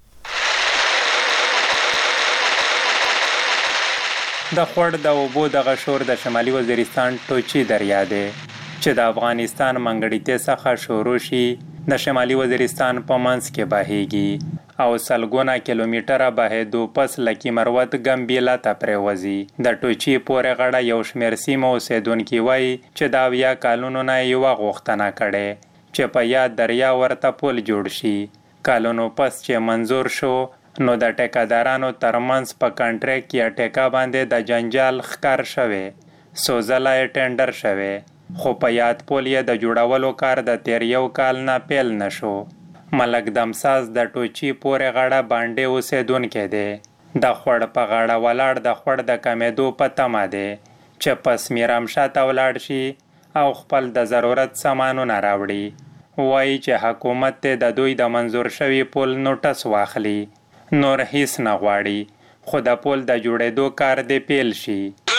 د خوړ د اوبو د غشور د شمالي وزیرستان ټوچي دریا دی چې د افغانستان منګړیتې څخه شروع شي د شمالي وزیرستان په منځ کې بهیږي او سلګونه کیلومتره بهیدو پس لکي مروت ګمبیلا ته پرېوځي. د ټوچي پورې غاړه یو شمېر سیمو اوسیدونکي وایي چې د 70 کلونو نه یوه غوښتنه کړې چې په یاد دریا ورته پل جوړ شي. کلونو پس چې منظور شو نو د ټیکادارانو ترمنځ په کانټریکټ یا ټیکا باندې د جنجال ښکار شوی، سوزله ټینډر شوی، خو په یاد پول یې د جوړولو کار د تیر یو کال نه پیل نشو. ملک دمساز د ټوچي پورې غاړه باندې اوسیدونکی دی. د خوړ په غاړه ولاړ د خوړ د کمیدو په تمه دی چې پس میرامشاه ته ولاړ شي او خپل د ضرورت سامانونه راوړي. وایي چې حکومت ته د دوی د منظور شوي پول نوټس واخلي، نور هیڅ نه غواړي، خو د پول د جوړېدو کار دې پیل شي.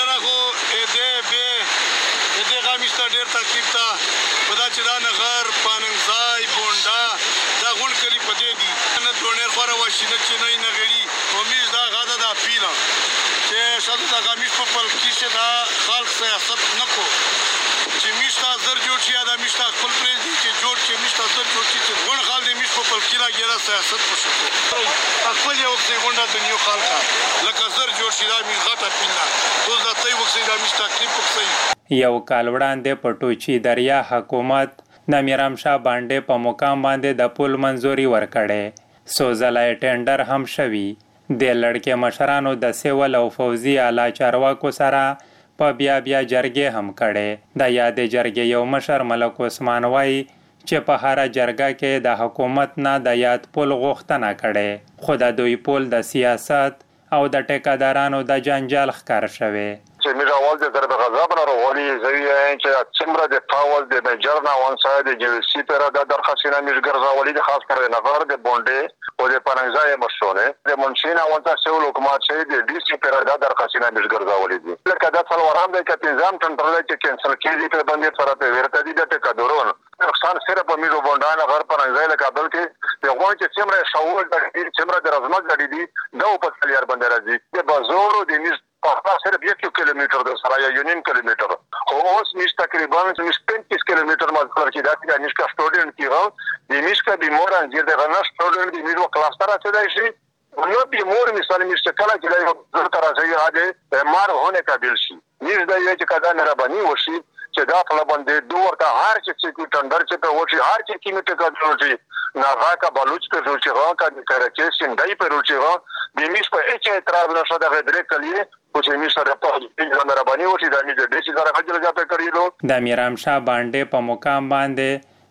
یو کال وړاندې په ټوچي دریا حکومت د میرامشاه باندې په مقام باندې د پل منظوري ورکړې. سوزلای ټینډر هم شوي. د لړکې مشرانو د سیول او فوزي اعلی چارواکو سره په بیا جرګې هم کړې. د یادې جرګې یو مشر ملک عثمان وایي چې په هر جرګه کې د حکومت نه د یاد پل غوښتنه کړې، خو د دوی پل د سیاست او د ټیکادارانو د جنجال ښکار شوی. چې میرا اول د ضرب غضب نه وروړي زوی چې څومره د پاول د میجر نه وانسای د جلسی پر د درخواستونه میشګر راولي د خاص پر نفر د بونډې او د پنځای مشونه د منشینا وانتا سیول حکومت چې د ډي سي پر د درخواستونه میشګر راولي دي لکه د څلورم د کپتان کنټرول چې کینسل کیږي په باندې سره په ورته دي د ټکادورون نقصان سره په میرو بونډانه غر پنځای له کابل کې د غوړ چې څومره شاول د څومره د رزمت غړي دي دا په تلیار باندې راځي د بازارو د میز په صرف 1 کیلومتر د سرایا یونین کیلومتر خو اوس میش تقریبا 35 کیلومتر مزل کې دا چې نشکا سټوډنټ کیږي د میشکا بیموران چې د غنا سټوډنټ د میرو کلاستر راځي شي نو بیمور مثال میشته کله چې له زړه راځي هغه مار هونه قابل شي نیز دا یو چې کدا نه ربانی وشي چې دا خپل باندې دوه ورته هر چې ټندر چې په وشي هر چې کیمیټ کډروږي ناغا کا بلوچ په روچي غا کا د کراچي سندای په روچي غا د میش په اچ اعتراض نشو د غدرې کلیه او چې میش سره په ربانی وشي د میز د دې سره خجل ځا په کړیلو د میرامشاه باندې په مقام باندې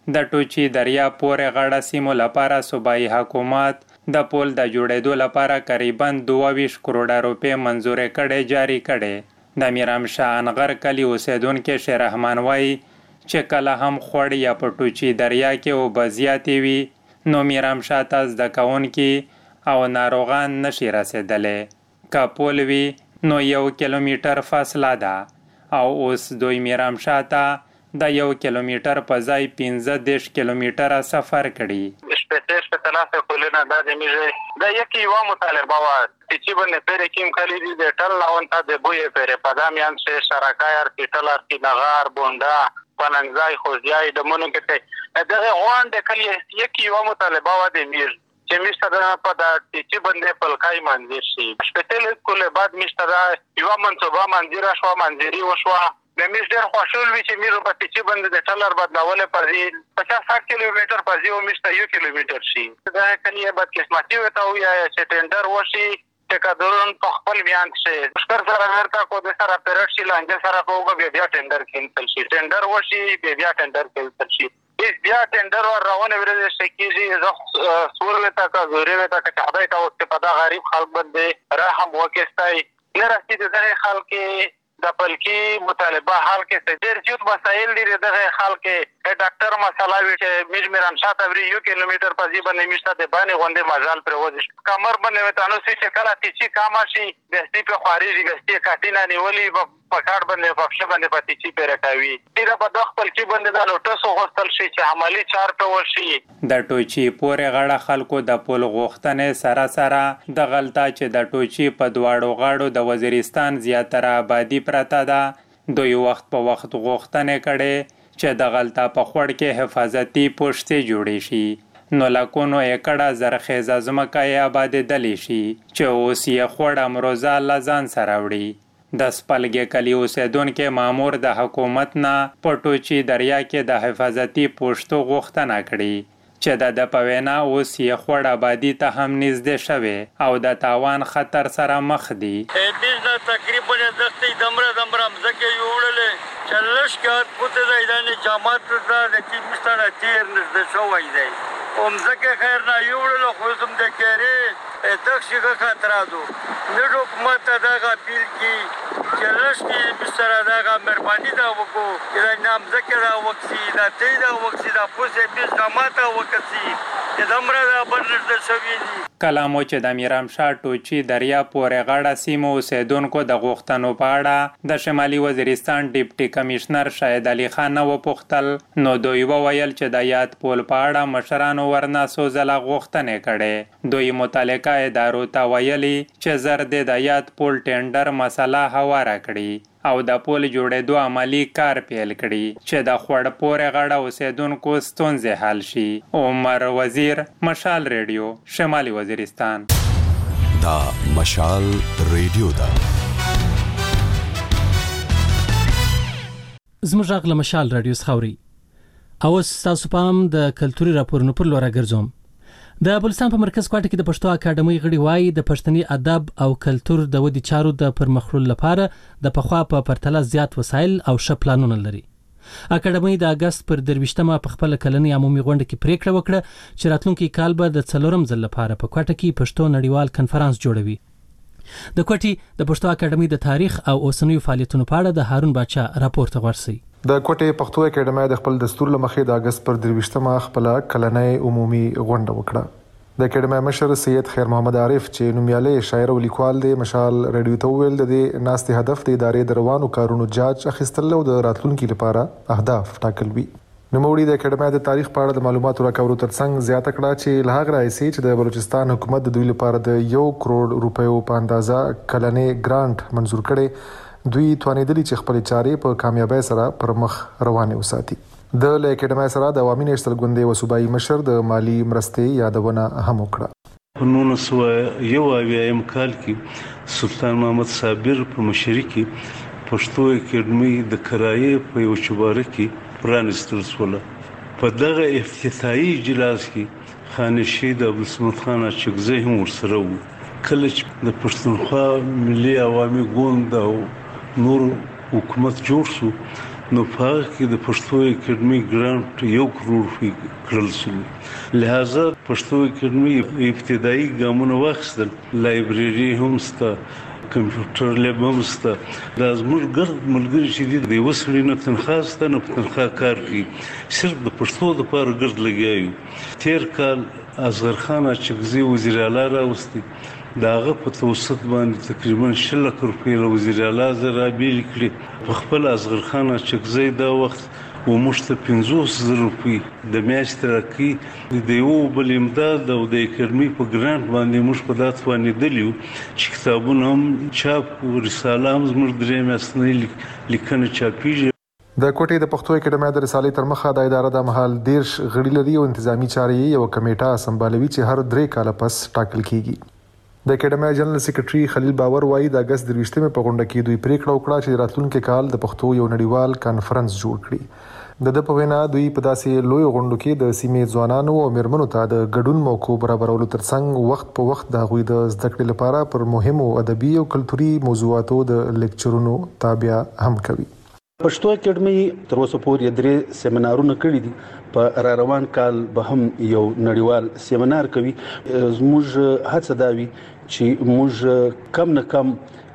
د ټوچي دریا پورې غاړه سیمو لپاره صوبایي حکومت د پل د جوړېدو لپاره قریباً 22 کروڑه روپۍ منظور کړي جاری کړي. د میرامشاه انغر کلی اوسیدونکو شیر رحمان وایي چې کله هم خوړ یا په ټوچي دریا کې اوبه زیاتې وي نو میرامشاه ته زده کوونکي او ناروغان نشي رسېدلی. که پل وي نو 1 کیلومتر فاصله ده او اوس دوی میرامشاه ته د 1 کیلومتر په ځای 15 کیلومتره سفر کړي. شپته تلاسه کولونه د میږي د یکی یو مطالبه وا چې باندې پرې کیم کلی دي د ټل لاون ته د بوې پرې پدامیان سه شراکای ارتل ارتی نغار بوندا پننګزای خوځای د مونږ کې دغه غونډه کلی یکی یو مطالبه وا د میر چې مشته په د چې باندې پلکای منځ شي شپته کله بعد مشته یو منصوبه منځرا شو منځري وشو د میر ډېر خوشحال وي چې میر په چې باندې د ټلر بدلول پرې 50-60 کیلومتر پځي او مشته 1 کیلومتر شي. دا کلی بعد قسمتي وته وي چې ټندر وشي چې کډورن په خپل بیان شي ستر سره ورته کو د سره پرټ شي لانجه سره کوو بیا ټندر کینسل شي ټندر وشي بیا ټندر کینسل شي بیا ټندر روانه ورته شکیږي زه سور وته کا زوري وته کا چابای تا وخت په دا غریب خلک باندې رحم وکستای نه راځي د خلک د پلکی مطالبه حال کې ډېر زیات مسایل دي دغه حال کې ډاکټر مسله وی چې میران شاته وری 1 کیلومتر په ځای باندې مشته د باندې غونډه مجال پر وځي کمر باندې تاسو چې کله چې کاما شي د سټي په خارجي غستي کاتینا نیولي په کار باندې په فش باندې پاتې چی پیرکاوي دا په دغه پلکی باندې د نوټس غوښتل شي چې عملی چار په وشي. د ټوچي پورې غاړه خلکو د پل غوښتنې سره د غلطه چې د ټوچي په دواړو غاړو د وزیرستان زیاتره آبادی پرته ده دوی وخت په وخت غوښتنې کړي چې د غلطه په خوړ کې حفاظتي پوښتې جوړې شي نو لکونو ایکړه زرخیزه ځمکه یې آبادېدلی شي چې اوس یې خوړ امروزه له ځان سره وړي. د سپلګې کلی اوسیدونکو مامور د حکومت نه په ټوچي دریا کې د حفاظتي پوښتو غوښتنه کړې چې د پوینا اوس یې خوړ آبادی ته هم نږدې شوه او د تاوان خطر سره مخ دي. دې تقریبا دستي دمره مزګه یوړلې چلش کات پته زیدانه جماعت ته د چې مستانه تیر نږدې شوی دی مزګه خیر نه یوړل خو زم د کېره تخشګه خاطرادو نو حکومت دغه پیل کی چلش کې مستره دغه مهرباني دا وکړو چې نام ذکر دا وکسي دا تی دا وکسي دا پوسه دې جماعت وکسي چې دمره دا بنر شوی دي. کلامو چې د میرامشاه ټوچي دریا پورې غاړه سیمو اوسیدونکو د غوښتنو په اړه د شمالي وزیرستان ډیپټي کمشنر شاهد علي خان وپوښتل نو دوی وویل چې د یاد پول په اړه مشرانو ورنه سوزله غوښتنې کړي. دوی متعلقه ادارو ته ویلي چې زر د یاد پول ټینډر مسله هواره کړي او د پول جوړېدو عملی کار پیل کړي چې د خوړ پورې غاړه اوسیدونکو ستونزې حل شي. عمر وزیر، مشال ریډیو، شمالي وزیرستان. دا مشال ریډیو دا زموږ غږ له مشال رادیو څخه اوري. اوس تاسو پام د کلتوري راپورونو پر لور ګرځوم. د بلوچستان په مرکز کوټه کې د پښتو اکاډمۍ غړي وایي د پښتني ادب او کلتور د ودی چارو د پرمخړلو لپاره د پخوا په پرتله زیات وسایل او ښه پلانونه لري. اکاډمۍ د اگست پر 23مه په خپل کلنۍ عمومي غونډه کې پریکړه وکړه چې راتلونکي کال به د 4م ځل لپاره په کوټه کې پښتو نړیوال کنفرانس جوړوي. د کوټې د پښتو اکاډمۍ د تاریخ او اوسنیو فعالیتونو په اړه د هارون باچا راپور ته ورسئ. د کوټې پښتو اکاډمۍ د خپل دستور لمخې د اگست پر 23مه خپل کلنۍ عمومي غونډه وکړه. د اکاډمۍ مشر سید خیر محمد عارف چې نومیالی شاعر او لیکوال دی مشال ریډیو ته ویل د ناستې هدف د ادارې د روانو کارونو جاج اخیستل او د راتلونکي لپاره اهداف ټاکل وي. نوموړي د اکاډمۍ د تاریخ په اړه د معلوماتو راکولو ترڅنګ زیاته کړه چې له هغه راځي چې د بلوچستان حکومت د دوی لپاره د 1 کروڑ روپیو په اندازه کلنۍ ګرانټ منزور کړي دوی توانېدلي چې خپل چارې په کامیابی سره پر مخ روانې وساتي. د اکاډمۍ سره د عوامي نشتل ګوندې و صوبایي مشر د مالی مرستې یادونه هم وکړه. په 1991 کال کې سلطان محمد صابر په مشرۍ کې پښتو اکاډمۍ د کرایې په یو چوباره کې پرانستل شوه. په دغه افتتاحي اجلاس کې خانشید عبدالصمد خان اچکزی هم ورسره و. کله چې د پښتونخوا ملي عوامي ګوند او نور حکومت جوړ شو نو په هغه کې د پښتو اکیډمي ګرانټ 1 کروڑ کړل شو لہذا پښتو اکیډمي ابتدایي ګامونه واخیستل لایبرری هم ستا کمپیوټر لیب هم ستا دا زموږ ګرد ملګري چې دي د وسړي نه تنخواه سته نه په تنخواه کار کوي صرف د پښتو دپاره ګرد لګیا یو تیر کال اصغر خان اچکزي وزیر اعلی راوستی د هغه په توسط باندې تقریبا 20 لک روپۍ له وزیر اعلی زره بیل کړي په خپل اصغر خان اچکزي دا وخت وموږ ته 500,000 روپۍ د میاشتې راکړي د یو بل امداد او د اکیډمي په ګرانټ باندې موږ په دا توانېدلي یو چې کتابونه هم چاپ کړو رساله هم زموږ درې میاشتنۍ لیکنه چاپېږي. د کوټې د پښتو اکیډمۍ د رسالې تر مخه د اداره د مهال 10 غړي لري او انتظامی چارې یو کمیټه سمبالوي چې هر 3 کاله پس ټاکل کیږي. د اکیډمۍ جنرال سیکریټري خلیل باور وایي د اگست 23 په غونډه کې دوی پریکړه وکړه چې راتلونکي کال د پښتو یو نړیوال کانفرنس جوړ کړي. د په وینا دوی په داسې لوی غونډو کې د سیمې ځوانانو او میرمنو ته د ګډون موقع برابرولو ترڅنګ وخت په وخت د هغوی د زده کړې لپاره پر مهمو ادبي او کلتوري موضوعاتو د لیکچرونو تابع هم کوي. پښتو اکیډمي تر اوسه پورې 3 سیمینارونه کړي دي. په روان کال به هم یو نړیوال سیمینار کوي. زموږ هڅه دا وي چې موږ کم نه کم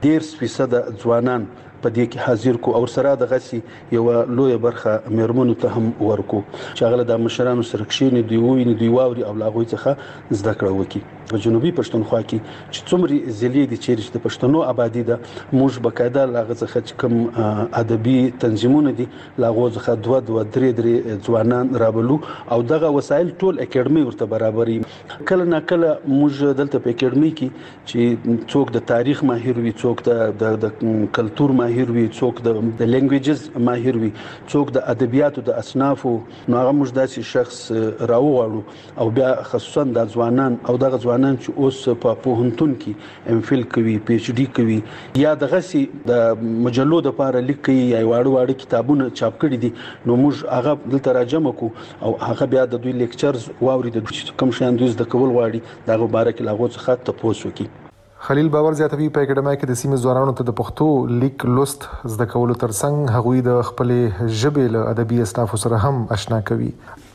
10% ځوانان په دې کې حاضر کو او سره د غسي یو لوی برخه میرمنو ته هم ورکو چې هغه د مشرانو سره کښینې دی ویني دی واوري او لاغوي څخه زده کړه وکي. په جنوبي پښتونخوا کې چې څومره ضلعې دي چې د پښتنو آبادی ده موږ بقاعده لاغه څخه چې کوم ادبي تنظیمونه دي لاغو څخه 2-3 ځوانان رابلو او دغه وسایل ټول اکیډمي ورته برابرې. کله نه کله موږ دلته په اکیډمي کې چې څوک د تاریخ ماهر وي څوک د کلتور ماهر وي څوک د لینګویجز ماهر وي څوک د ادبیاتو د اصنافو نو هغه موږ داسې شخص راوغواړو او بیا خصوصا د ځوانان او دغه ځوانان چې اوس په پوهنتون کې ام فل کوي پی ایچ ډي کوي یا دغه سي د مجلو د لپاره لیکي یا واړه کتابونه چاپ کړي دي نو موږ هغه دلته راجمع کو او هغه بیا د دوی لیکچرز واوري د کوم شان دوی د کول غواړي دا مبارک لاغو څخه تاسو وکي. خلیل باور زیاتوي په اکیډمۍ کې د سیمې ځوانانو ته د پښتو لیک لوست زده کولو ترڅنګ هغوی د خپلې ژبې له ادبي اصنافو سره هم آشنا کوي.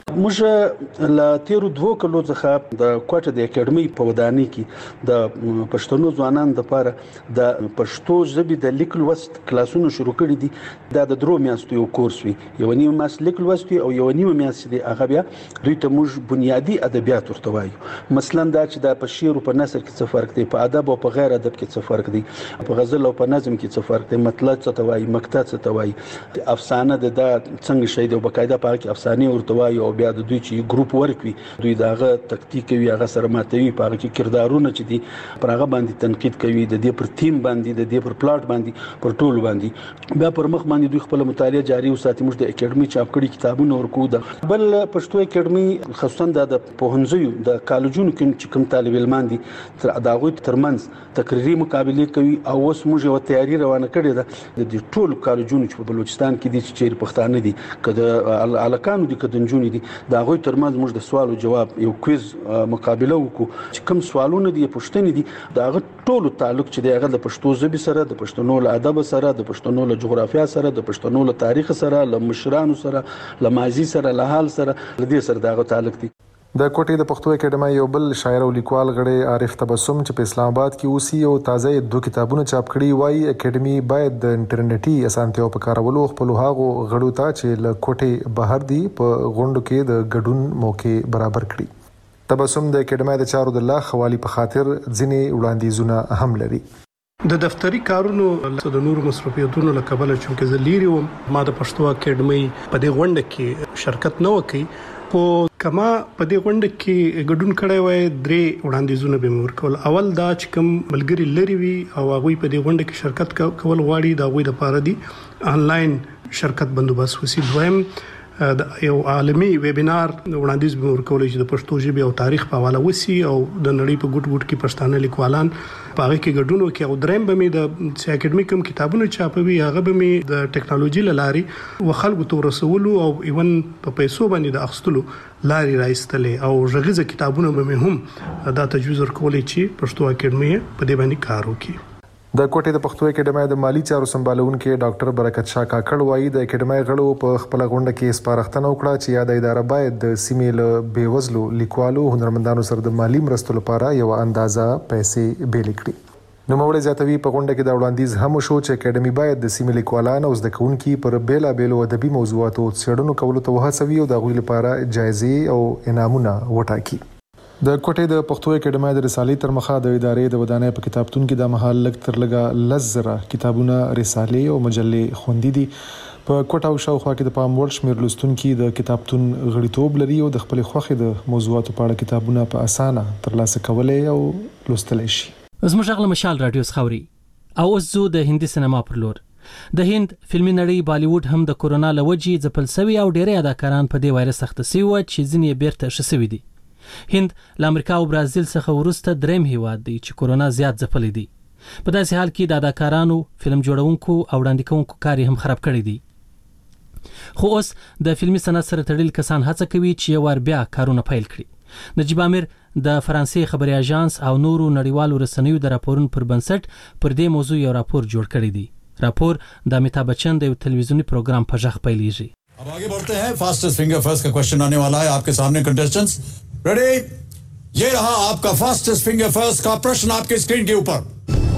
موږ لا 13 کلو څخه د کوټه د اکیډمي په ودانۍ کې د پښتنو ځوانانو لپاره د پښتو ژبې د لیک لوست کلاسونو شروع کړي دي. دا د 3 میاشتو یو کورس وي یو نیم میاشت لیک لوست او یو نیم میاشت دی هغه بیا دوی ته موږ بنیادی ادبیات ورته وایو. مثلا دا چې د شعر او په نثر کې څه فرق دی په ادب او په غیر ادب کې څه فرق دی په غزل او په نظم کې څه فرق دی مطلع څه ته وایي مقطع څه ته وایي افسانه د څنګه شی دی بقاعده په کې افسانه ورته وایي بیا د دوی چې ګروپ ورک وي دوی داغه تکتیک کوي هغه سره ماتوي په هغه کې کردارونه چې دي پر هغه باندې تنقید کوي د دې پر تیم باندې د دې پر پلاټ باندې پر ټول باندې بیا پر مخ باندې دوی خپل مطالعه جاری وساتي. موږ د اکیډمي چاپ کړي کتابونه ورکو د بل پښتو اکیډمي خصوصا د پوهنځیو د کالجونو کې کوم طالب علمان دي تر داغوي ترمنځ تقریري مقابله کوي او اوس موږ یو تیاری روانه کړې ده د ټول کالجونو چې په بلوچستان کې دي چې پښتانه دي کده الکانو دي کده نجونې دي دا غوي ترمنځ موږ د سوال او جواب یو کویز مقابله وکړو چې کوم سوالونه دي پوښتنې دي دا غو ټول تعلق چې دی هغه د پښتو ژبې سره د پښتنو له ادب سره د پښتنو له جغرافیا سره د پښتنو له تاریخ سره له مشرانو سره له ماضي سره له حال سره د دې سره دا غو تعلق دي. د کوټې د پښتو اکیډمۍ یو بل شاعر او لیکوال غړی عارف تبسم چې په اسلام آباد کې اوسي او تازه 2 کتابونه چاپ کړي وایي اکیډمي باید د انټرنیټي اسانتیاو په کارولو خپل هغو غړو ته چې له کوټې بهر دي په غونډو کې د ګډون موقع برابر کړي. تبسم د اکیډمۍ د چارو د لا خوالي په خاطر ځینې وړاندیزونه هم لري. د دفتری کارونو د نور مصرفیتونو له کبله چې زه لیري وم ما د پښتو اکیډمۍ په دې غونډه کې شرکت نه وکړ خو کما په دې غونډه کې ګډون کړی وای 3 وړاندیزونه به مور کول. اول دا چې کوم ملګری لري وي او هغه په دې غونډه کې شرکت کول غواړي دا غوي د پاره دي آنلاین شرکت بندوبست وسی. دویم یو عالمي ویبینار وړاندیز به ورکول چې د پښتو ژبې او تاریخ په حواله وسی او د نړۍ په ګډ ګډ کې پښتانه لیکوالان په هغه کې ګډون وکړي. او دریم به مې د اکیډمي کوم کتابونه چاپوي هغه به مې د ټیکنالوژي لاري و خلکو ته رسولو او ایون په پیسو باندې د اخستلو لاري راځتلې او ژغیزه کتابونه به مې هم دا تجویز ورکول چې پښتو اکیډمي په دې باندې کار وکړي. د کوټې د پښتو اکیډمۍ د مالی چارو سمبالونکو ډاکټر برکت شاه کاکړ وایي د اکیډمۍ غړو په خپل غونډه کې سپارښتنه وکړه چې یاد اداره باید د سیمې له بیوزلو لیکوالو هنرمندانو سره د مالی مرستو لپاره یو اندازه پیسې بیل کړي. نوموړی زیاتوي په غونډه کې دا وړاندیز هم شو چې اکیډمۍ باید د سیمې لیکوالان او زده کوونکي پر بیلابیلو ادبي موضوعاتو څېړنو کولو ته وهڅوي او د هغوی لپاره جایزې او انعامونه وټاکي. د کوټې د پښتو اکیډمۍ د رسالې تر مخه د ادارې د ودانۍ په کتابتون کې د مهال لږ تر لږه لزره کتابونه، رسالې او مجلې خوندي دي. په کوټه او شاوخوا کې د پام وړ شمېر لوستونکي د کتابتون غړیتوب لري او د خپلې خوښې د موضوعاتو په اړه کتابونه په اسانه ترلاسه کولی او لوستلی شي. زموږ غږ له مشال رادیو څخه اوري او اوس زه د هندي سینما پر لور. د هند فلمي نړۍ بالیووډ هم د کورونا له وجې ځپل سوي او ډېری اداکاران په دې وایرس اخته سوي وو چې ځینې یې بیرته ښه سوي دي. هند له امریکا او برازیل څخه وروسته دریم هیواد دی چې کورونا زیات ځپلی دی. په داسې حال کې د اداکارانو، فلم جوړونکو او وړاندې کوونکو کار هم خراب کړی دی. خو اوس د فلمي صنعت سره تړلي کسان هڅه کوي چې یو وار بیا کارونه پیل کړي. نجیب عامر د فرانسې خبري اژانس او نورو نړیوالو رسنیو د راپورونو پر بنسټ پر دې موضوع یو راپور جوړ کړی دی. راپور د امیتابھ بچن د یو تلویزیونی پروګرام په ژغ پیلیږي. अब आगे बढ़ते हैं. फास्टेस्ट फिंगर फर्स्ट का क्वेश्चन आने वाला है आपके सामने. Contestants ready? ये रहा आपका फास्टेस्ट फिंगर फर्स्ट का प्रश्न आपके स्क्रीन के ऊपर.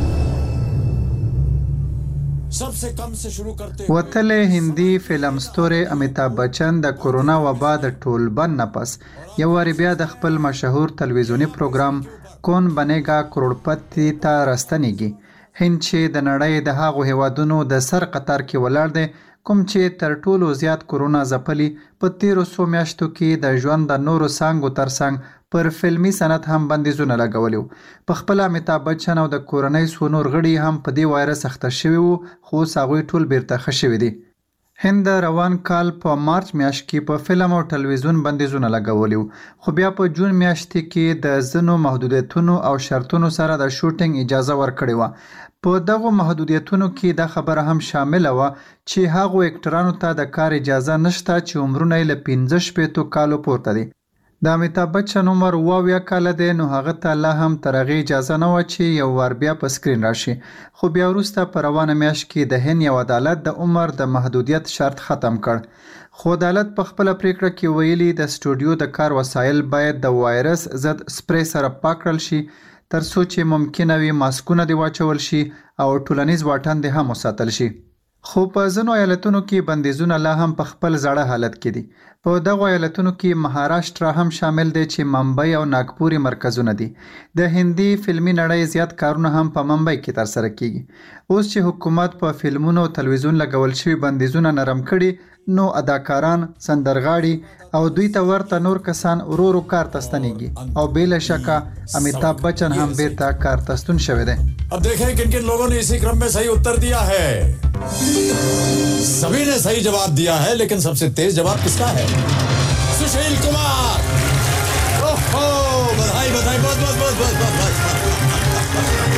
सबसे कम से शुरू करते वतले हिंदी फिल्म ستوري امیتابھ بچن د کورونا وبا د ټول بند نه پس یو واری بیا د خپل مشهور تلویزیونی پروګرام کون بنیگا کروڑپتی ته راستنیږي. هند چې د نړۍ د هغو هیوادونو د سر قطار کې ولاړ دی کوم چې تر ټولو زیات کورونا ځپلي. په تیرو څو میاشتو کې د ژوند د نورو څانګو ترڅنګ پر فلمي صنعت هم بندیزونه لګولي وو. په خپل امیتابھ بچن او د کورنۍ څو نور غړي هم په دې وایرس اخته شوي وو، خو هغوی ټول بیرته ښه شوي دي. هند روان کال په مارچ میاشت کې په فلم او ټلویزیون بندیزونه لګولي وو، خو بیا په جون میاشت کې د ځینو محدودیتونو او شرطونو سره د شوټینګ اجازه ورکړې وه. په دغو محدودیتونو کې دا خبره هم شامله وه چې هغو اکټرانو ته د کار اجازه نشته چې عمرونه یې له 15 کالو پورته دي. د امیتابھ بچن عمر 72 کاله دی، نو هغه ته لا هم تر هغې اجازه نه وه چې یو وار بیا په سکرین راشي. خو بیا وروسته په روانه میاشت کې د هند یو عدالت د عمر د محدودیت شرط ختم کړ. خو عدالت په خپله پریکړه کې ویلي د سټوډیو د کار وسایل باید د وایرس ضد سپری سره پاک کړل شي ترڅو چې ممکنه وي ماسکونه دې واچول شي او ټولنیز واټن دې هم وساتل شي. خو په ځینو ایالتونو کې بندیزونه لا هم په خپل زړه حالت کې دي. په دغو ایالتونو کې مهاراشټرا هم شامل دی چې ممبئی او ناګپوري مرکزونه دي. د هندي فلمي نړۍ زیات کارونه هم په ممبئی کې ترسره کیږي. اوس چې حکومت په فلمونو او تلویزیون لګول شوي بندیزونه نرم کړي، نو اداکاران، سندرغاړي او دوی ته ورته نور کسان ورو ورو کار ته ستنیږي او بلا شکه امیتابھ بچن هم بیرته کار ته ستون شوی دی. अब देखें किन किन लोगों ने इसी क्रम में सही उत्तर दिया है. सभी ने सही जवाब दिया है, लेकिन सबसे तेज जवाब किसका है? सुशील कुमार. ओहो, बधाई बधाई, बहुत बहुत बहुत बहुत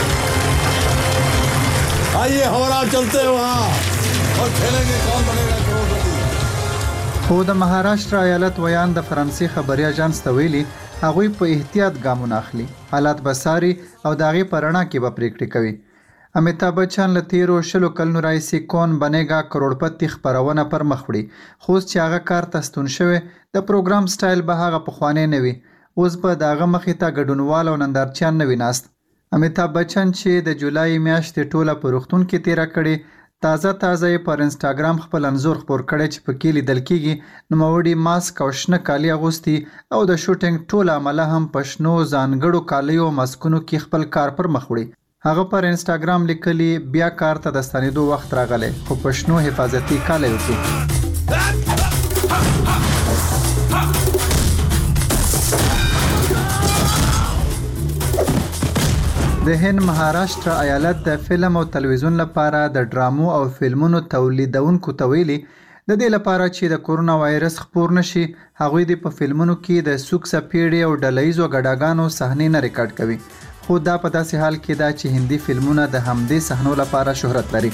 बहुत. आइए और आप चलते हैं वहाँ और खेलेंगे कौन बनेगा करोड़पति. خو د مهاراشټرا ایالت ویان د فرانسې خبري اژانس ته ویلي هغوی په احتیاط ګامونه اخلي، حالات به څاري او د هغې په رڼا کې به پریکړې کوي. امیتابھ بچن له تیرو 20 کلونو راهیسې کون بنیگا کروڑپتی خپرونه پر مخ وړي. خو اوس چې هغه کار ته ستون شوی، د پروګرام سټایل به هغه پخوانی نه وي. اوس به د هغه مخې ته ګډونوال او نندارچیان نه وي ناست. امیتابھ بچن چې د جولای میاشتې ټوله په روغتون کې تیره کړې، تازه یې پر انسټاګرام خپل انځور خپور کړی چې پکې لیدل کېږي نوموړي ماسک او شنه کالي اغوستي او د شوټینګ ټوله عمله هم په شنو ځانګړو کالیو او ماسکونو کې خپل کار پر مخ وړي. هغه پر انسټاګرام لیکلي بیا کار ته د ستنېدو وخت راغلی، خو په شنو حفاظتي کالیو کې. د هند مهاراشټرا ایالت د فلم او تلویزیون لپاره د ډرامو او فلمونو تولیدونکو ته ویلي د دې لپاره چې د کورونا وایرس خپور نشي، هغوی د په فلمونو کې د سوک سپیډي او ډلهیزو ګډاګانو صحنې نه ریکارډ کوي. خو دا په داسې حال کې ده چې هندي فلمونه د همدې صحنو لپاره شهرت لري.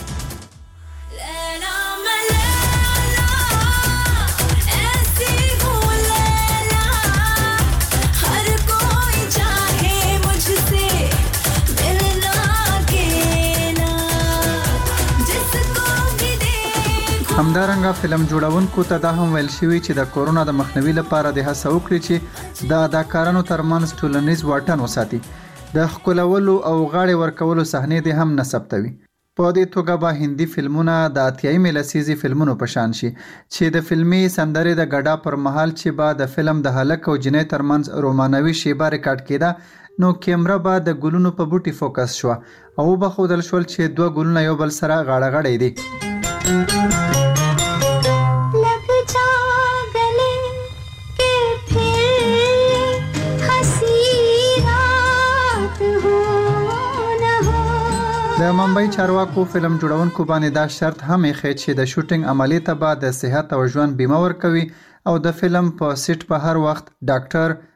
همدارنګه فلم جوړونکو ته دا هم ویل شوی چې د کورونا د مخنیوي لپاره د هڅه وکړي چې د اداکارانو ترمنځ ټولنیز واټن وساتي. د ښکلولو او غاړې ورکولو صحنې دې هم نه ثبتوي. په دې توګه به هندي فلمونه د 80 لسیزې فلمونو په شان شي چې د فلمي سندرې د ګډا پر مهال چې به د فلم د هلک او جنۍ ترمنځ رومانوي شیبه ریکارډ کېده نو کیمرا به د ګلونو په بوټي فوکس شو او به ښودل شول چې دوه ګلونه یو بل سره غاړه غړی دي. د ممبئی چارواکو فلم جوړونکو باندې دا شرط هم یې چې د شوټینګ عملیې ته به د صحت او ژوند بیمه ورکوي او د فلم په سیټ په هر وخت ډاکټر